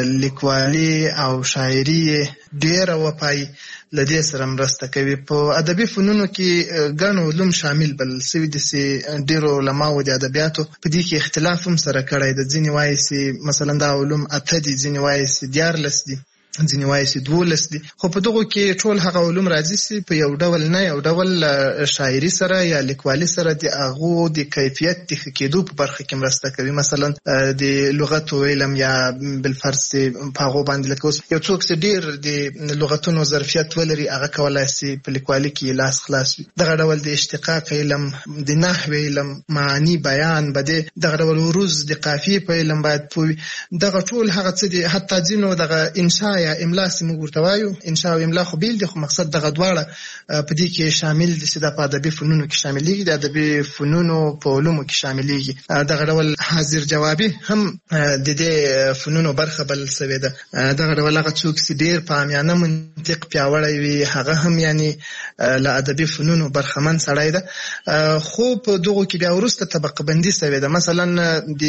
[SPEAKER 12] لیکوالي او شاعري ډیره وپایي له دې سره مرسته کوي. په ادبي فنونو کې ګڼ علوم شامل بلل سوي دي چې ډیرو علماو د ادبیاتو په دې کې اختلاف هم سره کړی دی. ځینې وایي چې مثلا دا علوم اته دي، ځینې وایي چې دیارلس دي، ځینې وایي چې دولس دي. خو په دغو کې ټول هغه علوم راځي چې په یو ډول نه یو ډول شاعري سره یا لیکوالي سره د هغو د کیفیت د ښه کېدو په برخه کې مرسته کوي. مثلا د لغتو علم یا بالفرض په هغو باندې لکه اوس یو څوک چې ډېر د لغتونو ظرفیت ولري هغه کولی شي په لیکوالي کې لاس خلاص وي. دغه ډول د اشتقاق علم، د نحوې علم، معانی بیان، بده دغه ډول عروض د قافیې په علم باید پوه وي. دغه ټول هغه څه دي، حتی ځینو دغه انشاء یا املا چې موږ ورته وایو، انشاء او املا خو بیل دي، خو مقصد دغه دواړه په دې کې شامل دي چې دا په ادبي فنونو کې شاملېږي، د ادبي فنونو په علومو کې شاملېږي. دغه ډول حاضر جوابي هم د دې فنونو برخه بلل سوې ده. دغه ډول هغه څوک چې ډېر په عامیانه منطق پیاوړی وي هغه هم یعنې له ادبي فنونو برخمن سړی ده. خو په دغو کې بیا وروسته طبقه بندي سوې ده. مثلا د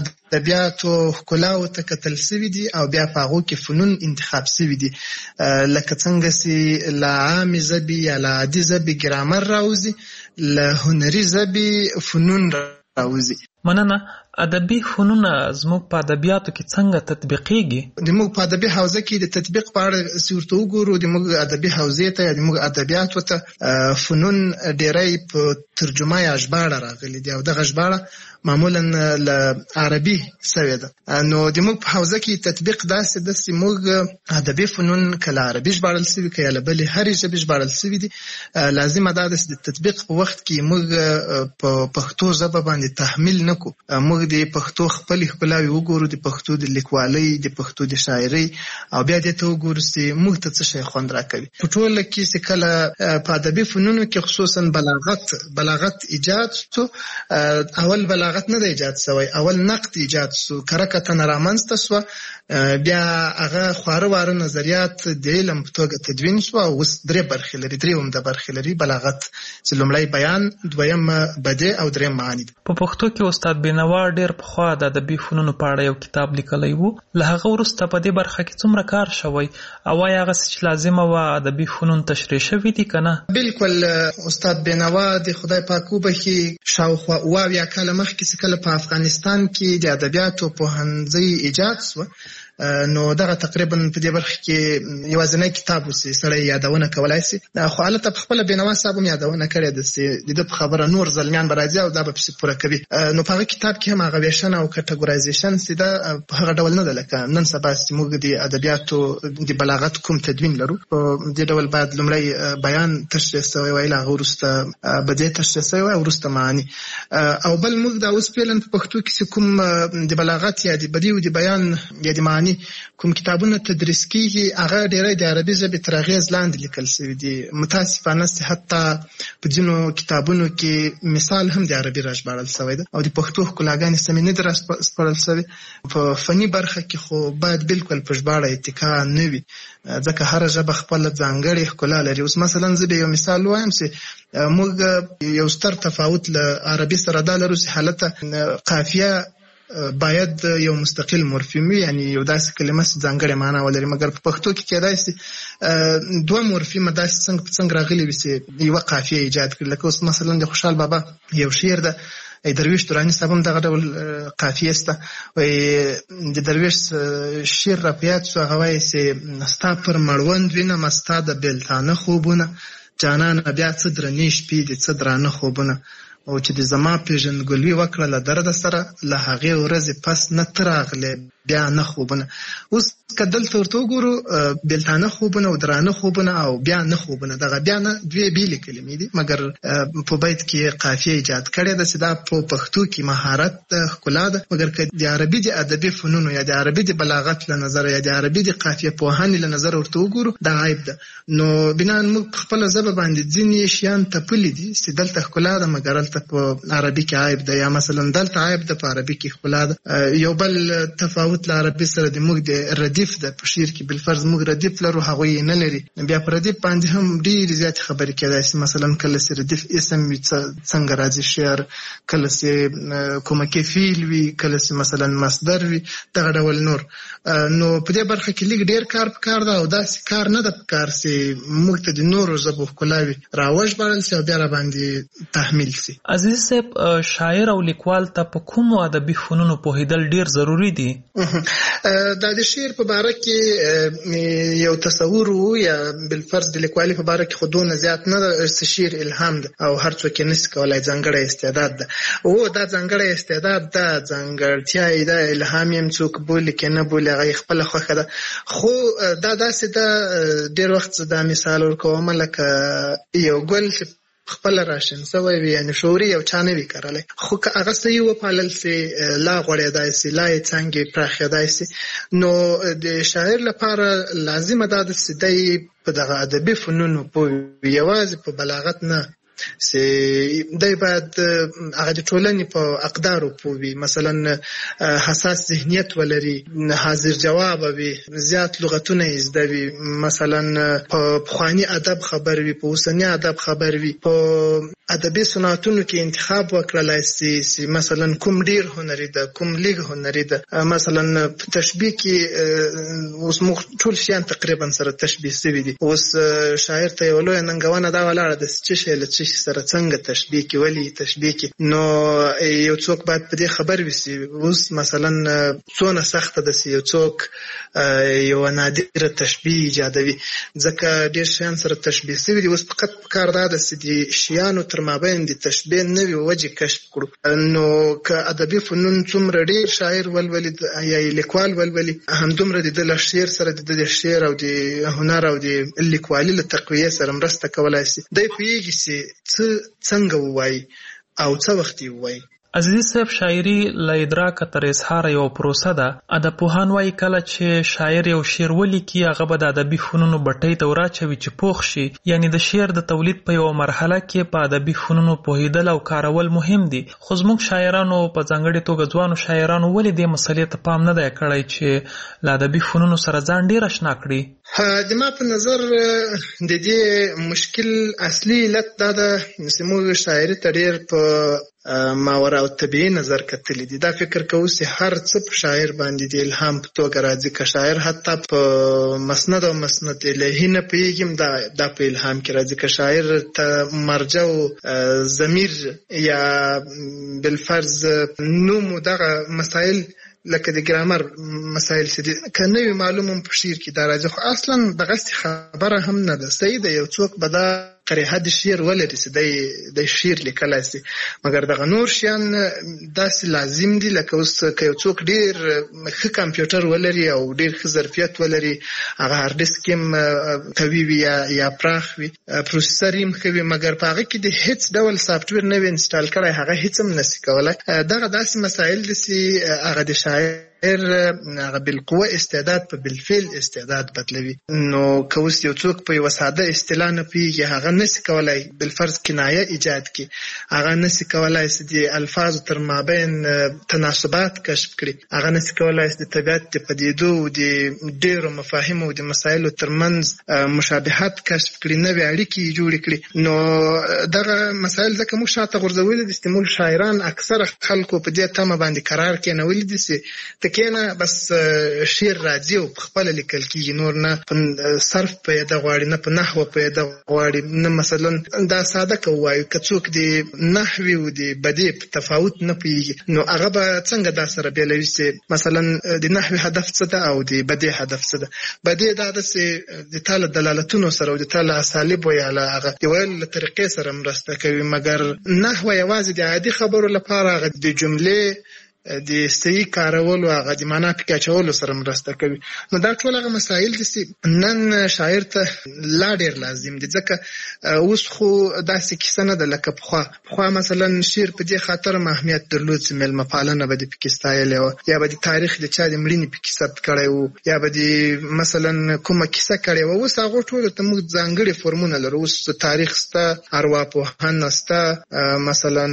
[SPEAKER 12] ادبیاتو ښکلاو ته کتل سوي دي او بیا په هغو کې فنون انتخاب سوي دي، لکه څنګه چې له عامې ژبې یا له عادي ژبې ګرامر راوځي، له هنري ژبې فنون راوځي.
[SPEAKER 10] مننه. ادبي فنون زموږ په ادبیاتو کې څنګه تطبیقېږي؟
[SPEAKER 12] د موږ په ادبي حوزه کې د تطبیق په اړه چې ورته وګورو، د موږ ادبي حوزې ته یا د موږ ادبیاتو ته فنون ډېری په ترجمه یا ژباړه راغلي دي، او دغه ژباړه معمولا له عربي سوې ده. نو د موږ په حوزه کې تطبیق داسې ده چې موږ ادبي فنون که له عربي ژباړل سوي که یا له بلې هرې ژبې ژباړل سوي دي، لازمه دا ده چې د تطبیق په وخت کې موږ په پښتو ژبه باندې تحمیل نه کړو. موږ د پښتو خپلې ښکلاوې وګورو، د پښتو د لیکوالۍ، د پښتو د شاعرۍ، او بیا دې ته وګورو چې موږ ته څه شی خوند راکوي. په ټوله کې چې کله په ادبي فنونو کې خصوصا بلاغت بلاغت ایجاد شو، اول بلاغت نه دی ایجاد شوی، اول نقد ایجاد شو، کره کتنه رامنځته شوه، بیا هغه خواره واره نظریات د علم په توګه تدوین شو، او اوس درې برخې لري، درې عمده برخې لري بلاغت، چې لومړی بیان، دویم بدیع او دریم معانی.
[SPEAKER 10] په پښتو کې استاد بینوا ډېر پخوا د ادبي فنونو په اړه یو کتاب لیکلی و. له هغه وروسته په دې برخه کې څومره کار شوی، او وایي هغه چې لازمه وه ادبي فنون تشریح شوي دي که نه؟
[SPEAKER 12] بلکل. استاد بینوا د خدای پاک وبخي شاوخوا اوه اویا کاله مخکې چې کله په افغانستان کې د ادبیاتو پوهنځی ایجاد شوه، نو دغه تقریبا په دې برخه کې یوازینی کتاب وسی سره یادونه کولای شي. خو البته په خپل بینوا صاحب هم یادونه کړې ده چې د خبره نور زلمیان برازي او دا به پوره کوي. نو په هغه کتاب کې هم هغه ویشن او کټګورایزیشن سیده په هغه ډول نه ده لکه نن سبا چې موږ د ادبیاتو د بلاغت کوم تدوین لرو. په دې ډول باید لومړی بیان تشریح شوی وای، لا وروسته بدیع تشریح شوی وای، وروسته معنی. او بل موږ دا اوس پیلن په پښتو کې کوم د بلاغت یا د بدیع او د بیان یا د معنی کوم کتابونه تدریس کیږي هغه ډېری د عربي ژبې تر اغېز لاندې لیکل شوي دي. متاسفانه حتی په ځینو کتابونو کې مثال هم د عربي راژباړل شوی ده او د پښتو ښکلاګانې سمې نه دي راسپړل شوې. په فني برخه کې خو باید بالکل په ژباړه اتکا نه وي، ځکه هره ژبه خپله ځانګړې ښکلا لري. اوس مثلا زه به یو مثال وایم چې موږ یو ستر تفاوت له عربي سره دا لرو چې حالته قافیه باید یو مستقل مورفیم وي، یعنی یو داسې کلمه چې ځانګړې معنا ولري. مګر په پښتو کې کېدای شي دوه مورفیمه داسې څنګه په څنګه راغلي وي چې یوه قافیه ایجاد کړي. لکه اوس مثلا د خوشحال بابا یو شعر ده، درویش توراني صاحب هم دغه ډول قافیه شته. د درویش شعر را په یاد شو، هغه وایي چې ستا پر مړوند وینم ستا د بېلتانه خوبونه، جانانه بیا څه درنې شپې دي څه درانه خوبونه، او چې د زما پیژندګلوي وکړه له درده سره، له هغې ورځې پس نه ته راغلې بیا نه خوبونه. اوس که دلته ورته وګورو بېلتانه خوبونه او درانه خوبونه او بیا نه خوبونه، دغه بیا نه دوې بېلې کلمې دي، مګر په بیت کې قافیه ایجاد کړې ده چې دا په پښتو کې مهارت ده، ښکلا ده. مګر که د عربي د ادبي فنونو یا د عربي د بلاغت له نظره یا د عربي د قافیه پوهانې له نظره ورته وګورو، دا عیب ده. نو بنا موږ په خپله ژبه باندې ځینې شیان تپلي دي چې دلته ښکلا ده مګر هلته په عربي کې عیب ده، یا مثلا دلته عیب ده په عربي کې ښکلا ده. یو بل تفاوت له عربي سره د موږ د ردیف ده. په شعر کې بالفرض موږ ردیف لرو، هغوی یې نه لري. بیا په ردیف باندې هم ډېرې زیاتې خبرې کېدای شي. مثلا کله چې ردیف اسم وي څنګه راځي شعر، کله چې کومکي فعل وي، کله چې مثلا مصدر وي، دغه ډول نور. نو په دې برخه کې لږ ډېر کار پکار ده او داسې کار نه ده پکار چې موږ ته د نورو ژبو ښکلاوي راوژباړل شي او بیا راباندې تحمیل شي.
[SPEAKER 10] عزیز صاحب، شاعر او لیکوال ته په کومو ادبي فنونو پوهېدل ډېر ضروري دي؟
[SPEAKER 12] دا د شعر په باره کې یو تصور وو یا بالفرض د لیکوالۍ په باره کې خو دونه زیات نه ده چې شعر الهام ده او هر څوک یې نشي کولی، ځانګړی استعداد ده. او دا ځانګړی استعداد ده، ځانګړتیا یې ده، الهام یې څوک بولي که نه بولي هغه یې خپله خوښه ده. خو دا داسې ده، ډېر وخت زه دا مثال ورکوم لکه یو ګل چې خپله راشن سوی وي، یعنې شعوري یو چا نه وي کرلی، خو که هغه صحیح وپالل سي، لا غوړېدای سي، لا یې څانګې پراخېدای سي. نو د شاعر لپاره لازمه دا ده چې دی په دغه ادبي فنونو پوه وي، یوازې په بلاغت نه، چې دی باید هغه د ټولنې په اقدارو پوه وي. مثلا حساس ذهنیت ولري، حاضر جواب وي، زیات لغتونه یې زده وي، مثلا په پخواني ادب خبر وي، په اوسني ادب خبر وي، په ادبي صنعتونو کې انتخاب وکړلای سي چې مثلا کوم ډیر هنري ده، کوم لږ هنري ده. مثلا په تشبیه کې اوس موږ ټول شیان تقریبا سره تشبیه شوي دي. اوس شاعر ته یو لویه ننګونه دا ولاړه ده چې شی له څه سره څنګه تشبیه کې، ولې تشبیه کې. نو یو څوک باید په دې خبر وي چې اوس مثلا څونه سخته ده چې یو څوک یو نادره تشبیه ایجادوي، ځکه ډېر شیان سره تشبیه شوي دي. اوس فقط پکار دا ده چې د شیانو تر مابین د تشبیه نوې وجې کشف کړو. نو که ادبي فنون څومره ډېر شاعر ولولي یا لیکوال ولولي، همدومره د ده له شعر سره د ده د شعر او د هنر او د لیکوالي له تقویې سره مرسته کولی شي. دی پوهېږي چې څه څنګه ووایي او څه وخت یې ووایي.
[SPEAKER 10] عزیز صاحب، شاعري له ادراکه تر اظهاره یو پروسه ده. ادبپوهان وایي کله چې شاعر یو شعر ولیکي، هغه به د ادبي فنونو بټۍ ته وراچوي چې پوخ شي. یعنی د شعر د تولید په یوه مرحله کې په ادبي فنونو پوهېدل او کارول مهم دي. خو زموږ شاعرانو په ځانګړې توګه ځوانو شاعرانو ولې دې مسلې ته پام نه دی کړی چې له ادبي فنونو سره ځان ډېر اشنا کړي؟
[SPEAKER 12] د ما په نظر د دې مشکل اصلي علت دا ده چې موږ شاعري ته ډېر په ماورا او طبیعي نظر کتلی دي. دا فکر کوو چې هر څه په شاعر باندې د الهام په توګه راځي. که شاعر حتی په مسند او مسند الهي نه پوهېږي، دا دا په الهام کې راځي. که شاعر ته مرجع او ضمیر یا بالفرض نوم دغه مسایل لکه د ګرامر مسایل چې کنه معلومه په شعر کې دا راځي، خو اصلا دغه خبره هم نه ده. صحیح ده یو څوک به دا قریحه د شعر ولري چې د شعر لیکلای شي، مګر دغه نور شیان داسې لازم دي لکه اوس که یو څوک ډیر ښه کمپیوټر ولري او ډیر ښه ظرفیت ولري، هغه هارد ډیسک هم قوي وي یا یا پراخ وي، پروسیسر هم ښه وي، مګر په هغه کې د هیڅ ډول سافټویر نه وي انسټال کړی، هغه هیڅ هم نشي کولی. دغه داسې مسایل دي چې هغه د شاعر هغه بالقوه استعداد په بالفعل استعداد بدلوي. نو که اوس یو څوک په یوه ساده اصطلاح نه پوهېږي، هغه نشي کولی بالفرض کنایه ایجاد کړي، هغه نشي کولی چې د الفاظو تر مابین تناسبات کشف کړي، هغه نشي کولی چې د طبیعت د پدیدو او د ډېرو مفاهیمو او د مسایلو ترمنځ مشابهت کشف کړي، نوې اړیکې جوړې کړي. نو دغه مسایل ځکه موږ شاته غورځولي دي چې موږ شاعران اکثره خلکو په دې تمه باندې قرار کېنولي دي چې کېنه بس شعر راځي او خپل لیکل کېږي، نور نه په صرف پیدا غواړي، نه په نحوه پیدا غواړي، نه مثلا دا ساده که ووایو که څوک د نحوي او د بدیع په تفاوت نه پوهېږي، نو هغه به څنګه دا سره بیلوي چې مثلا د نحوي هدف څه ده او د بدیع هدف څه ده. بدیع دا ده چې د تا له دلالتونو سره او د تا له اسالیبو یا له هغه د ویلو له طریقې سره مرسته کوي، مګر نحوه یوازې د عادي خبرو لپاره هغه د جملې د صحیح کارولو هغه د معنا پکې اچولو سره مرسته کوي. نو دا ټول هغه مسایل دي چې نن شاعر ته لا ډېر لازم دي، ځکه اوس خو داسې کیسه نه ده لکه پخوا. پخوا مثلا شعر په دې خاطر اهمیت درلود چې میلمه پالنه به دې پکې ستایلې وه، یا به د تاریخ د چا د مړینې پکې ثبت کړی و، یا به د مثلا کومه کیسه کړې وه. اوس هغو ټولو ته موږ ځانګړي فورمونه لرو، اوس تاریخ شته، ارواپوهنه شته، مثلا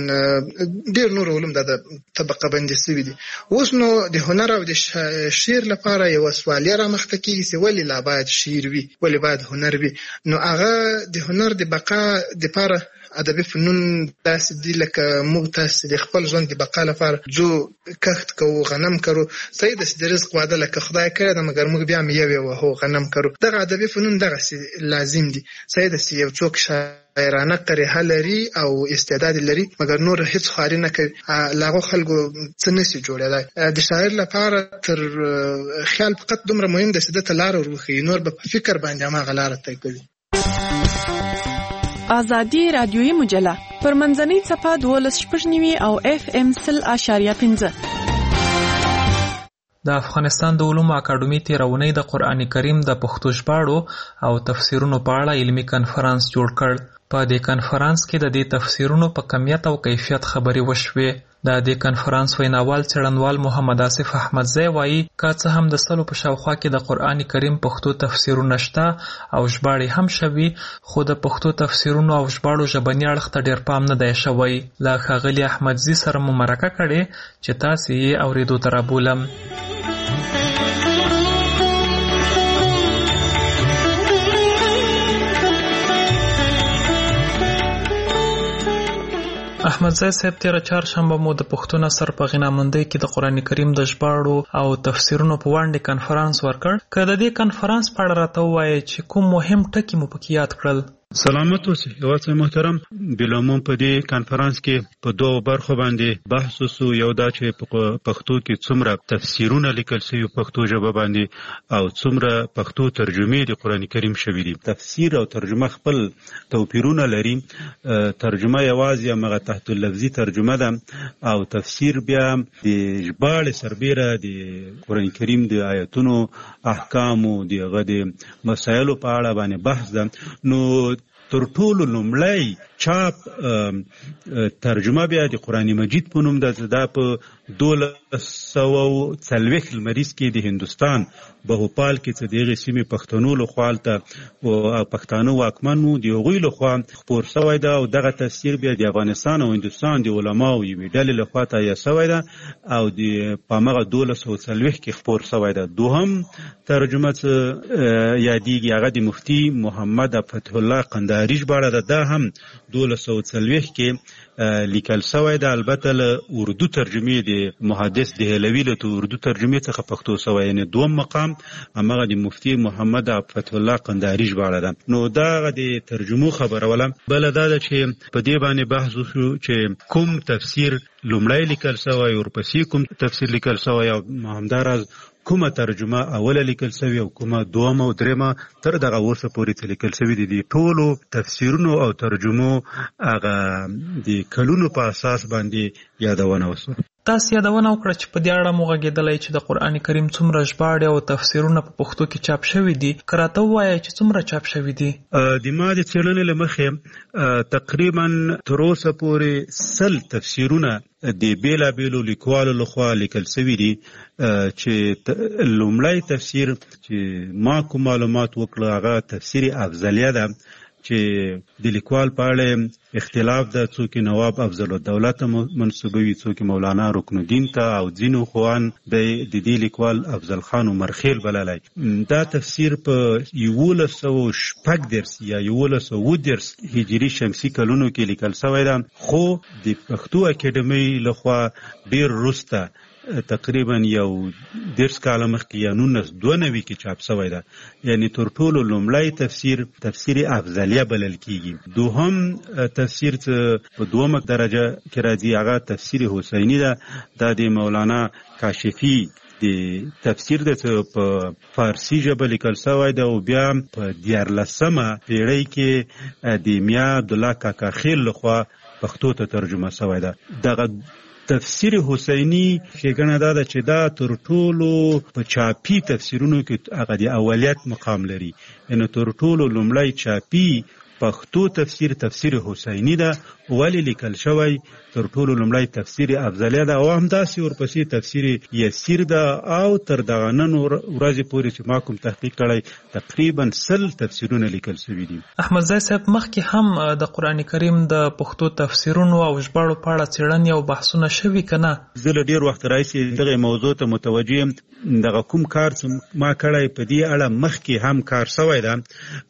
[SPEAKER 12] ډېر نور علوم د طبقه بندي سوي دي. اوس نو د هنر او د شعر لپاره یو سوالیه رامخته کېږي چې ولې لا باید شعر وي، ولې باید هنر وي. نو هغه د هنر د بقا دپاره ادبي فنون داسې دي لکه موږ تاسې د خپل ژوند د بقا لپاره ځو کښت کوو، غنم کرو. صحیح ده چې د رزق وعده لکه خدای کړې ده، مګر موږ بیا میوې وهو، غنم کرو. دغه ادبي فنون دغسې لازم دي. صحیح ده چې یو څوک شاعرانه قریحه لري او استعداد لري، مګر نور هیڅ خواري نه کوي، له هغو خلکو څه نشي جوړېدای. د شاعر لپاره تر خیال فقط دومره مهم ده چې ده ته لاره ور وښیي، نور به په فکر باندې هماغه لاره طی کوي.
[SPEAKER 15] آزادي رادیویي مجله پر منځنۍ څپه دولس شپږ نوي او اف ام سل اشاریه پنځه.
[SPEAKER 10] د افغانستان د علومو اکاډمي تیرونی د قرآن کریم د پښتو ژباړو او تفسیرونو په اړه علمي کنفرانس جوړ کړ. په دې کنفرانس کې د دې تفسیرونو په کمیت او کیفیت خبرې وشوې. د دې کنفرانس ویناوال څېړنوال محمد آصف احمدزی وایي که څه هم د سلو په شاوخوا کې د قرآن کریم پښتو تفسیرونه شته او ژباړې هم شوي، خو د پښتو تفسیرونو او ژباړو ژبني اړخ ته ډېر پام نه دی شوی. له ښاغلي احمدزي سره مو مرکه کړې چې تاسې یې اورېدو ته رابولم. احمدزی صاحب تیره چهارشنبه مو د پښتو نثر په غنامندۍ کې د قرآن کریم د ژباړو او تفسیرونو په وړاندې کنفرانس ورکړ. که د دې کنفرانس په اړه راته ووایئ چې کوم مهم ټکي مو پکې یاد کړل؟
[SPEAKER 13] سلامت اوسئ یوازې محترم. بلعموم په دې کنفرانس کې په دوو برخو باندې بحث وسو. یو دا چې په پښتو کې څومره تفسیرونه لیکل شوي پښتو ژبه باندې او څومره پښتو ترجمې د قرآن کریم شوي دي. تفسیر او ترجمه خپل توپیرونه لري. ترجمه یوازې همغه تحت اللفظي ترجمه ده او تفسیر بیا د ژباړې سربیره د قرآن کریم د آیتونو احکامو د هغه د مسایلو په اړه باندې بحث ده. نو تر ټولو لومړی چاپ ترجمه بیا د قرآن مجید په نوم ده. دا په دولس سوه څلوېښت لمریز کې د هندوستان بهوپال کې چې د هغې سیمې پښتنو لخوا هلته او پښتانه واکمن وو د هغوی لخوا خپور سوی ده او دغه تفسیر بیا د افغانستان او هندوستان د علماو یوې ډلې لخوا تهیه سوی ده او د په همغه دولس سوه څلوېښت کې خپور سوی ده. دوهم ترجمه څه یادېږي هغه د مفتي محمد فتح الله قندهاري ژباړه ده. دا هم دولس سوه څلوېښت کې لیکل شوی د البته له اردو ترجمه د محدث دهلوی له اردو ترجمه څخه پښتو شوی، یعنی دوم مقام هغه د مفتی محمد فتح الله قندهاری ژباړه ده. نو دا د ترجمو خبره ولا بل دا چې په دې باندې بحث وشو چې کوم تفسیر لومړی لیکل شوی او ورپسې کوم تفسیر لیکل شوی او همداراز کومه ترجمه اوله لیکل شوی او کومه دومه او دریمه تر دغه ورسه پورې لیکل شوی دي. ټولو تفسیرونو او ترجمو هغه د کلونو په اساس باندې یادونه وسو.
[SPEAKER 10] تاسو یادونه وکړه چې په دې اړه مو غږېدلی چې د قرآن کریم څومره ژباړې او تفسیرونه په پښتو کې چاپ شوي دي، که راته ووایئ چې څومره چاپ شوي دي؟
[SPEAKER 13] د ما د څېړنې له مخې تقریبا تر اوسه پورې سل تفسیرونه د بېلابېلو لیکوالو لخوا لیکل شوي دي، چې لومړی تفسیر چې ما کوم معلومات وکړه هغه تفسیر افضلیه ده چې د لیکوال په اړه اختلاف ده، څوک نواب افضل الدوله ته منسوبوي، څوک مولانا رکن الدین ته او ځینو خوان د دې لیکوال افضل خان عمرخیل بللی. دا تفسیر په یولس سوه شپږ دېرش یا یولس سوه اووه دېرش هجري شمسي کلونو کې لیکل شوی ده، خو د پښتو اکیډمۍ لخوا ډېر وروسته تقریبا یو دېرش کاله مخکې یا نولس دوه نوي کې چاپ شوی ده. یعنی تر ټولو لومړی تفسیر تفسیر افضلیه بلل کیږي. دوهم تفسیر په دومه درجه کې راځي هغه تفسیر حسینی ده، دا د مولانا کاشفی د تفسیر د په فارسی ژبه لیکل شوی ده او بیا په دیارلسمه پیړۍ کې د میا عبدالله کاکا خیل لخوا پښتو ته ترجمه شوی ده. دغه تفسیر حسینی ښېګڼه دا ده چې دا تر ټولو په چاپي تفسیرونو کې هغه د اولیت مقام لري، یعنې تر ټولو لومړی چاپي پښتو تفسیر تفسیر حسینی ده، ولی لیکل شوی تر ټولو لومړی تفسیر افضلیه ده او همداسې ورپسې تفسیر یسیر ده او تر دغه نن ورځې پورې چې ما کوم تحقیق کړی تقریبا سل تفسیرونه لیکل شوي دي.
[SPEAKER 10] احمدزی صاحب مخکې هم د قرآن کریم د پښتو تفسیرونو او ژباړو په اړه څېړنې او بحثونه شوي که نه؟
[SPEAKER 13] زه له ډېر وخت راهیسې دغې موضوع ته متوجه یم. دغه کوم کار چې ما کړی په دې اړه مخکې هم کار شوی ده،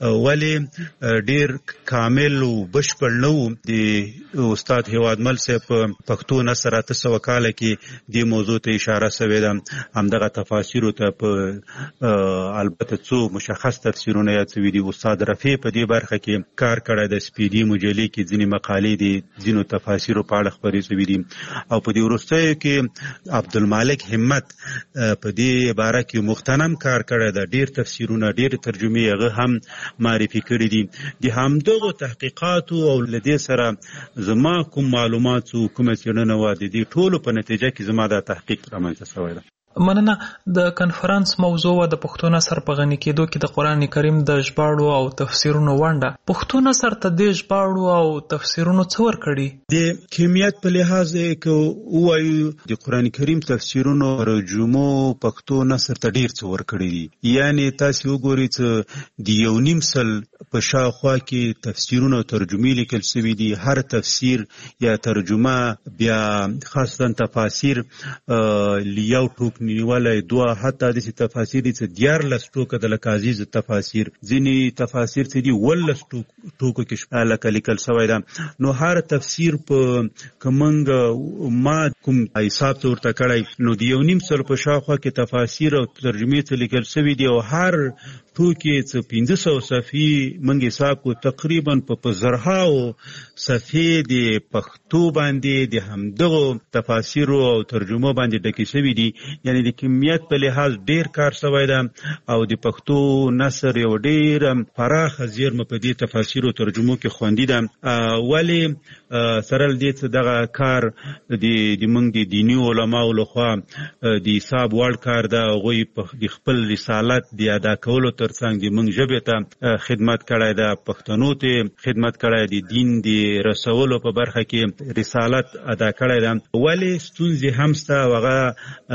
[SPEAKER 13] ولې ډېر کامل او بشپړ نه و. د استاد هیوادمل صاحب په پښتو نثر اته سوه کاله کې دې موضوع ته اشاره شوې ده. همدغه تفاسیرو ته په البته څو مشخص تفسیرونه یاد شوي دي. استاد رفیع په دې برخه کې کار کړی د سپیدي مجلې کې ځینې مقالې دي ځینو تفاسیرو په اړه خپرې شوي دي، او په دې وروستیو کې عبدالمالک همت په دې باره کې مغتنم کار کړی ده. ډېر تفسیرونه ډېر ترجمې هغه هم معرفي کړي دي. د همدغو تحقیقاتو او له دې سره زما کوم معلومات او کومه څېړنه وه د دې ټولو په نتیجه کې زما دا تحقیق رامنځته شوی ده.
[SPEAKER 10] مننه. د کنفرانس موضوع و د پښتو نثر په غني کېدو کې د قرآن کریم د ژباړو او تفسیرونو ونډه. پښتو نثر ته د ژباړو او تفسیرونو څه ورکړي؟ د کمیت په لحاظ که ووایو د قرآن کریم تفسیرونو ترجمو پښتو نثر ته ډېر څه ورکړي دي. یعنې تاسې وګورئ چې د یو نیم سل په شاوخوا کې تفسیرونه او ترجمې لیکل شوي دي. هر تفسیر یا ترجمه بیا خاصتا تفاسیر یو ټوک نیولای دوه حتی داسې تفاسیر دي چې دیارلس ټوکه د لکه عزیز تفاسیر، ځینې تفاسیر چې دي ولس ټوکو کې لکه لیکل شوی ده. نو هر تفسیر په که موږ ما کوم حساب ته ورته کړی نو د یو نیم سل په شاوخوا کې تفاسیر او ترجمې ته لیکل شوي دي، او هر ټوکې څه پنځه سوه صفحې موږ حساب کو تقریبا په زرهاو صفحې د پښتو باندې د همدغو تفاسیرو او ترجمو باندې ډکې شوي دي. یعنې د کمیت په لحاظ ډېر کار شوی ده او د پښتو نثر یو ډېر پراخه زیرمه په دې تفاسیرو ترجمو کې خوندي ده. ولې سره له دې چې دغه کار د موږ د دیني علماو لخوا د حساب وړ کار ده. هغوی د خپل رسالت د ادا کولو ترڅنګ د موږ ژبې ته خدمت کړی ده، پښتنو ته خدمت کړی د دین د رسولو په برخه کې رسالت ادا کړی ده. ولې ستونزې هم شته او هغه د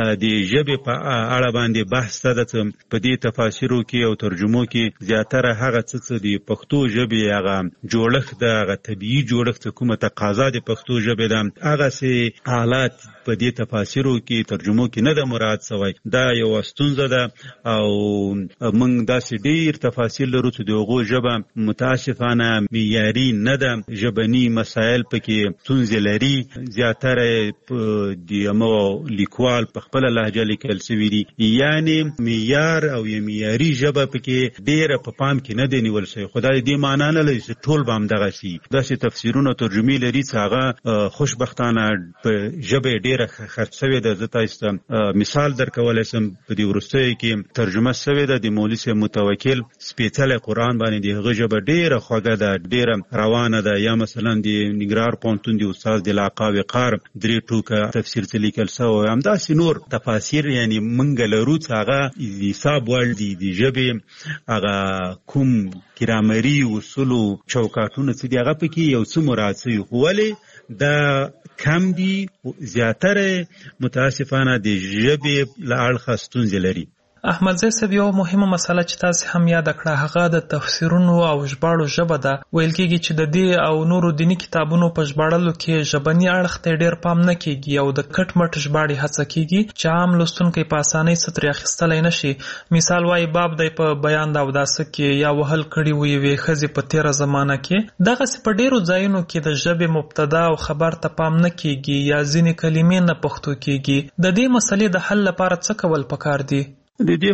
[SPEAKER 13] ژبې په اړه باندې بحث ده. په دې تفاسیرو کې او ترجمو کې زیاتره هغه څه د پښتو ژبې هغه جوړښت ده، هغه طبیعي جوړښت کومه تقاضا د پښتو ژبې ده، هغه سي حالات په دې تفاسیرو کې ترجمو کې نه ده مراد شوی. دا یو ستونزه ده او موږ داسې ډیر تفاصیل لرو چې دغه ژبه متاسفانه معیاري نه ده، ژبني مسایل پکې ستونزې لري. زیاتره د یمو لیکوال په خپل لهجه لیکل شوی دي، یعنی معیار او معیاري ژبه پکې ډیره په پام کې نه دی نیول شوی. خدای دې معنا نه لري چې ټول به همدغه شي. داسې تفسیرونه ترجمې لري چې هغه خوشبختانه په ژبه ډیره خرڅ شوی ده. زه تاسو مثال درکولی شم، په دې وروستیو کې ترجمه شوې ده د مولوي صاحب متوکل سپېڅلی قرآن باندې. د هغه ژبه ډیره خوږه ده، ډیره روانه ده. یا مثلا د ننګرهار پوهنتون د استاد د لاقا وقار درې ټوکه تفسیر څه لیکل شوی، همداسې نور تفاسیر یعنی موږ لرو چې هغه حساب وړ دي د ژبې هغه کوم ګرامري اصولو چوکاټونه چې دي هغه پکې یو څه مراد شوي، خو ولې دا کم دي. زیاتره متاسفانه د ژبې له اړخه ستونزې لري.
[SPEAKER 10] احمد زی صاحب، یو مهمه مسله چې تاسو هم یاد کړه هغه د تفسیرونو او ژباړو ژبه ده. ویل کېږي چې د دې او نورو دینی کتابونو په ژباړلو کې ژبني اړخ ته ډېر پام نه کېږي او د کټ مټ ژباړې هڅه کېږي چې عام لوستونکی په اسانۍ څه ترې اخیستلی نه شي. مثال وایي باب دی په بیان د اوداسه کې یا وهل کړي وي یوې ښځې په تېره زمانه کې. دغسې په ډېرو ځایونو کې د ژبې مبتدا او خبر ته پام نه کېږي یا ځینې کلمې نه پښتو کېږي. د دې مسلې د حل لپاره څه کول پکار دي؟
[SPEAKER 13] د دې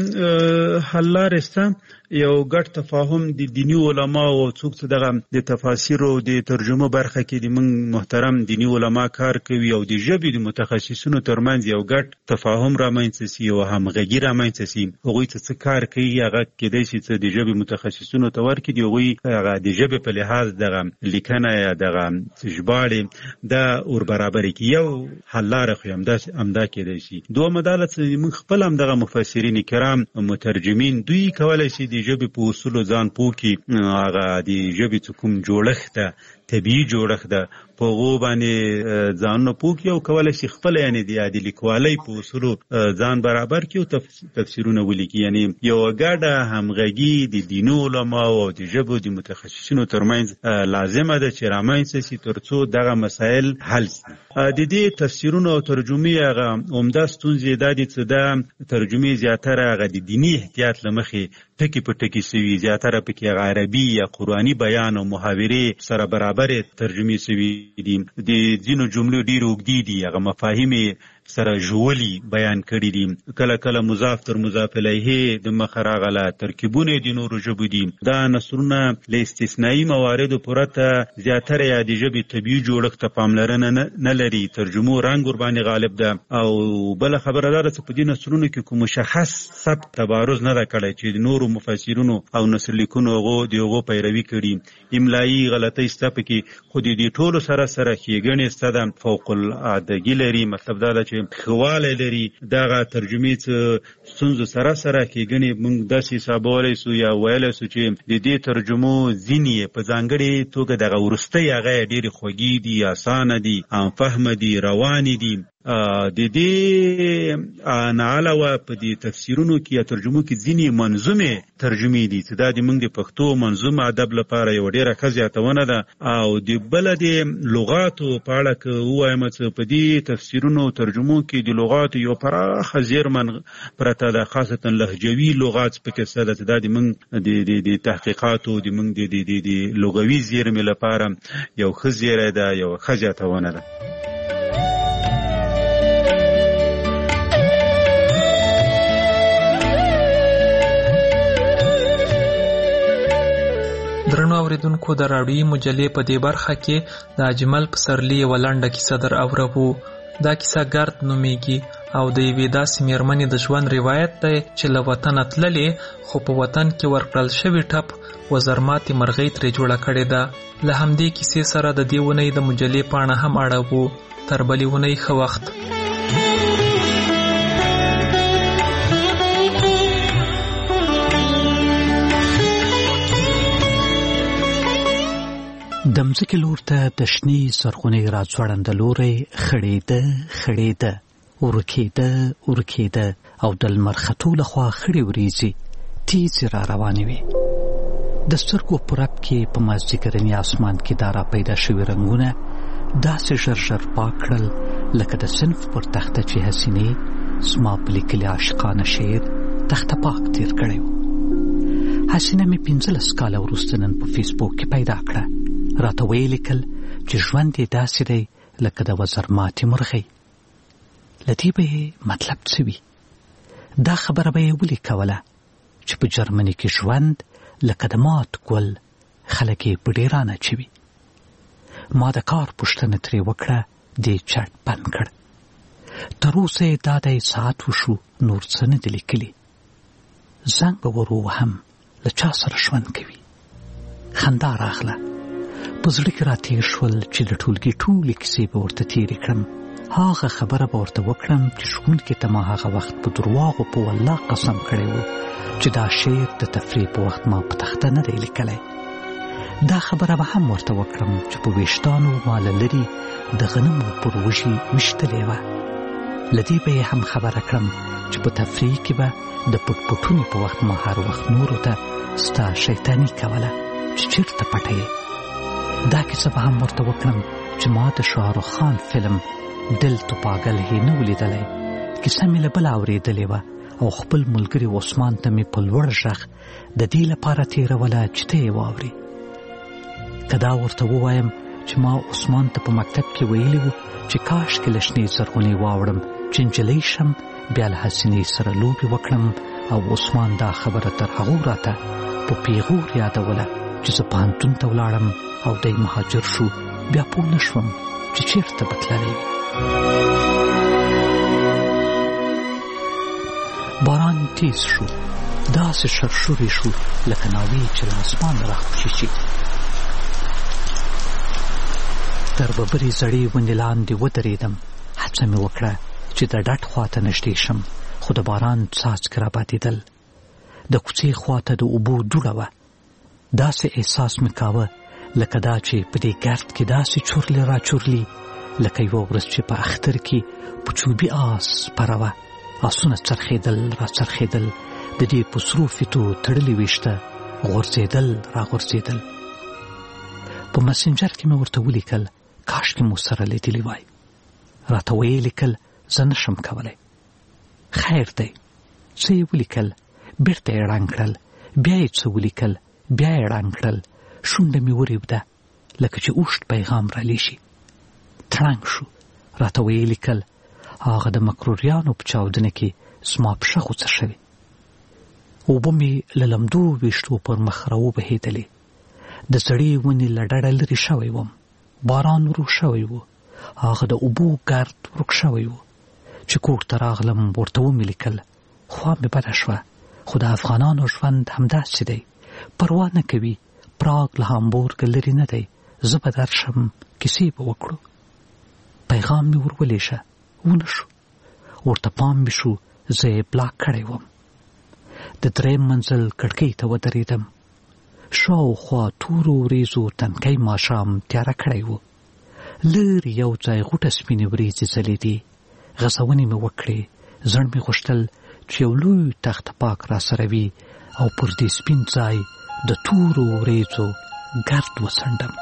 [SPEAKER 13] خو حل لارې شته. یو ګډ تفاهم د دینی علما او څوک چې دغه د تفاسیر او د ترجمه برخه کې د موږ محترم دینی علما کار کوي او د ژبې د متخصصینو ترمنځ یو ګډ تفاهم رامنځته شي او همغږي رامنځته شي. هغوی څه کار کوي هغه کېدای شي چې د ژبې متخصصینو ته ورکړي، هغوی هغه د ژبې په لحاظ دغه لیکنه یا دغه ژباړې دا ور برابرې کړي. یو حل لاره خو همدا کېدای شي. دومره دا چې موږ خپل هم دغه مفسرین کرام مترجمین دوی کولی شي د ژبې په اصولو ځان پوه کړي، هغه د ژبې څه کوم جوړښت ده، طبیعي جوړښت ده، په هغو باندې ځانونه پوه کړي او کولی شي خپله یعنې د د لیکوالۍ په اصولو ځان برابر کړي او تفسیرونه ولیکي. یعنې یوه ګډه همغږي د دیني علماو او د ژبو د متخصصینو ترمنځ لازمه ده چې رامنځته شي تر څو دغه مسایل حل شي. د دې تفسیرونو او ترجمې هغه عمده ستونزې دا دي چې دا ترجمې زیاتره هغه د دیني احتیاط له مخې ټکي په ټکي شوي، زیاتره پکې هغه عربي یا قرآني بیان او محاورې سره برابر ترجمې شوي دي. د ځینو جملو ډېرې اوږدې دي، هغه مفاهیم سره ژولي بیان کړي دي. کله کله مضاف تر مضاف الیه د مخه راغله ترکیبونه د نورو ژبو دي. دا نثرونه له استثنایي مواردو پرته زیاتره یا د ژبې طبیعي جوړښت ته پاملرنه نه لري. ترجمو رنګ ورباندې غالب ده. او بله خبره دا ده چې په دې نثرونو کې کوم مشخص ثبت تبارز نه ده کړی چې د نورو مفسرینو او نثر لیکونو هغو د هغو پیروي کړي. املایي غلطۍ شته پکې، خو د دې ټولو سره سره ښېګڼې شته ده، فوق العادګي لري. مطلب دا ده چې خواله لري. دغه ترجمې څه ستونزو سره سره ښېګڼې موږ داسې حسابولی سو یا ویلی سو چې د دې ترجمو ځینې په ځانګړې توګه دغه وروستۍ هغه یې ډېرې خوږې دي، اسانه دي، همفهمه دي، روانې دي. د دې نه علاوه په دې تفسیرونو کې یا ترجمو کې ځینې منظومې ترجمې دي چې دا د موږ د پښتو منظوم ادب لپاره یوه ډېره ښه زیاتونه ده. او د بله د لغاتو په اړه که ووایم چې په دې تفسیرونو ترجمو کې د لغاتو یو پراخه زیرمن پرته ده، خاصتا لهجوي لغات پکې شته ده چې دا د موږ د تحقیقاتو د موږ د لغوي زیرمې لپاره یو ښه زیری ده، یوه ښه زیاتونه ده.
[SPEAKER 10] درنو اوریدونکو، د راډیوي مجلې په دې برخه کې د اجمل پسرلي یوه لنډه کیسه در اورو. دا کیسه ګرد نومیږي او د یوې داسې میرمنې د ژوند روایت دی چې له وطنه تللې خو په وطن کې ورکړل شوي ټپ وزرماتې مرغۍ ترې جوړه کړې ده. له همدې کیسې سره د دې اونۍ د مجلې پاڼه هم اړوو. تر بلې اونۍ ښه وخت.
[SPEAKER 16] د مځکې لور ته د شنې زرغونې راځوړنده لوری خړېده خړېده ورکېده ورکېده او د لمر ختو لخوا خړې وریځې تیزې را روانې وې. د سترګو په رپ کې په مازدیګرني اسمان کې دا را پیدا شوي رنګونه داسې ژر ژر پاک کړل لکه د صنف پر تخته چې حسینې زما په لیکلي عاشقانه شعر تخته پاک تیر کړی و. حسینه مې پنځلس کاله وروسته نن په فیسبوک کې پیدا کړه. راته ویې لیکل چې ژوند یې داسې دی لکه د وزر ماتې مرغۍ. له دې به یې مطلب څه وي؟ دا خبره به یې ولې کوله چې په جرمني کې ژوند لکه د مات ګل خلک یې په ډېرانه چوي. ما د کار پوښتنه ترې وکړه، دې چټ بند کړ. تر اوسه یې دا دی ساعت وشو نور څه نه دي لیکلي. زنګ به ور ووهم له چا سره ژوند کوي. خندا راغله. په زړه کې را تېر شول چې د ټولګي ټولې کیسې به ورته تېرې کړم. هغه خبره به ورته وکړم چې ښوونکي ته ما هغه وخت په درواغو په والله قسم کړی و چې دا شعر د تفریح په وخت ما په تخته نه دی لیکلی. دا خبره به هم ورته وکړم چې په ویشتانو ما له لرې د غنمو پر وږي ویشتلې وه. له دې به یې هم خبره کړم چې په تفریح کې به د پټ پټونې په وخت ما هر وخت نورو ته ستا شیطاني کوله چې چېرته پټه یې. دا کیسه به هم ورته وکړم چې ما د شاهرخ خان فلم دل تو پاگل هی نه ولیدلی. کیسه مې له بله اورېدلې وه او خپل ملګري عثمان ته مې په لوړ غږ د دې لپاره تېروله چې ته یې واورې. که دا ورته ووایم چې ما عثمان ته په مکتب کې ویلي وو چې کاشکې له شنې زرغونې واوړم چې نجلۍ شم، بیا له حسینې سره لوبې وکړم، او عثمان دا خبره تر هغو راته په پیغور یادوله چې زه پوهنتون ته ولاړم او دی مهاجر شو، بیا پوه نه شوم چې چېرته به تللی وي. باران تیز شو، داسې شرشورې شو لکه ناوې چې له اسمانه راخوشي شي. تر ببرې زړې ونې لاندې ودرېدم. هڅه مې وکړه چې د ډډ خواته نږدې شم، خو د باران څاڅکي رابادېدل. د کوڅې خواته د اوبو دوړه وه. داسې احساس مې کاوه لکه دا چې په دې ګرد کې داسې چورلې را چورلي لکه یوه ورځ چې په اختر کې په چوبي آس سپره وه. آسونه څرخېدل را څرخېدل، د دې په سرو فیتو تړلې ویشته غورځېدل را غورځېدل. په مسنجر کې مې ورته ولیکل کاشکې مو سره لیدلي وای. راته ویې لیکل زه نشم کولی. خیر دی. څه یې ولیکل، بیرته یې ړنګ کړل، بیا یې څه ولیکل، بیا یې ړنګ کړل. شونډه مې وریوده لکه چې اوښت پیغام را لیشي. تړنګ شو. راته ویې لیکل هغه د مکروریانو په چاودنه کې زما پښه غوڅه شوې. اوبه مې له لمدو ویشتو پر مخ را وبهېدلې. د زړې ونې له ډډه لرې شوی وم. باران ورو شوی و. هغه د اوبو ګرد ورک شوی و. چې کور ته راغلم ورته ومې لیکل. خوا مې بده شوه، خو د افغانانو ژوند همداسې دی، پروا نه کوي. پراګ له هامبورګ لرې نه دی. زه به درشم، کیسې به وکړو. پیغام مې ورولېشه، ونه شو. ورته پام مې شو زه یې بلاک کړی وم. د درېیم منزل کړکۍ ته ودرېدم. شاوخوا تورو وریځو تنکی ماښام تیاره کړی و. لرې یو ځای غوټه سپینې وریځې ځلېدې. غځونې مې وکړې. زړه مې غوښتل چې یو لوی تخت پاک را سره وي او پر دې سپین ځای د تورو وریځو ګرد وڅنډم.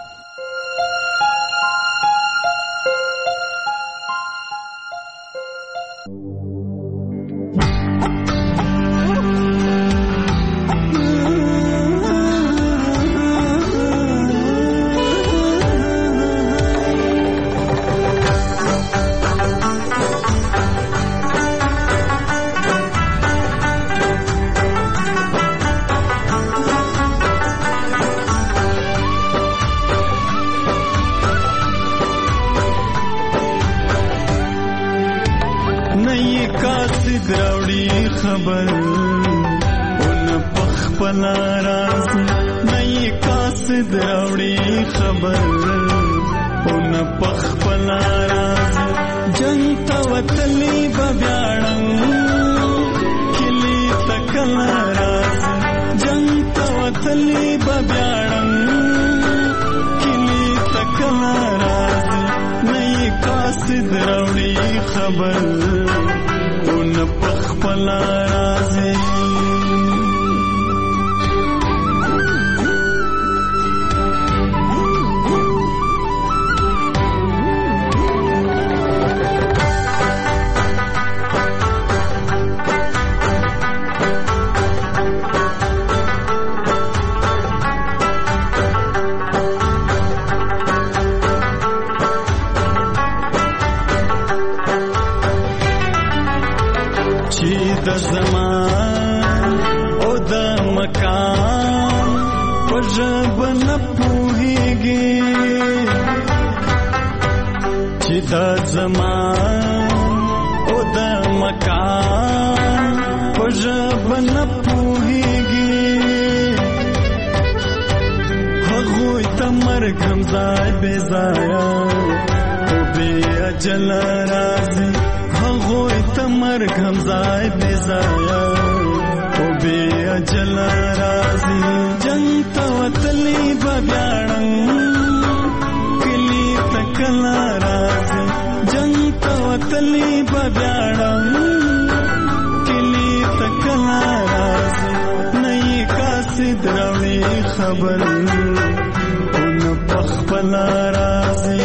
[SPEAKER 17] خبر خپل راځي د زمان او د مکان په ژبه نه پوهېږي چې د زمان او د مکان په ژبه نه پوهېږي هغوی ته مرګ هم ځای بې ځایه او بې اجله راځي هغوی ته مرګ هم ځای بې ځایه او بې اجله راځي جنګ ته وتلي به ویاړم کلي ته کله راځي جنګ ته وتلي به ویاړم کلي ته کله راځي نه یې قاصد راوړي خبر او نه پخپله راځي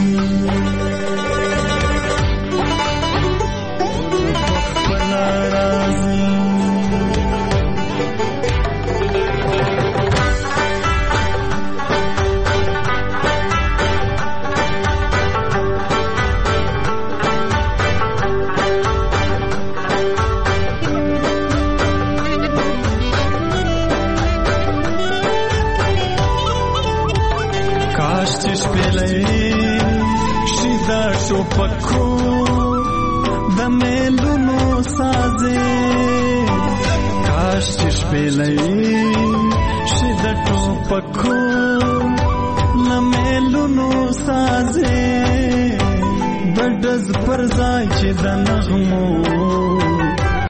[SPEAKER 17] ټوپکو د میلونو سازې کاش چې شپېلۍ شي د ټوپکو د میلونو سازې د ډز پر ځای چې د نغمو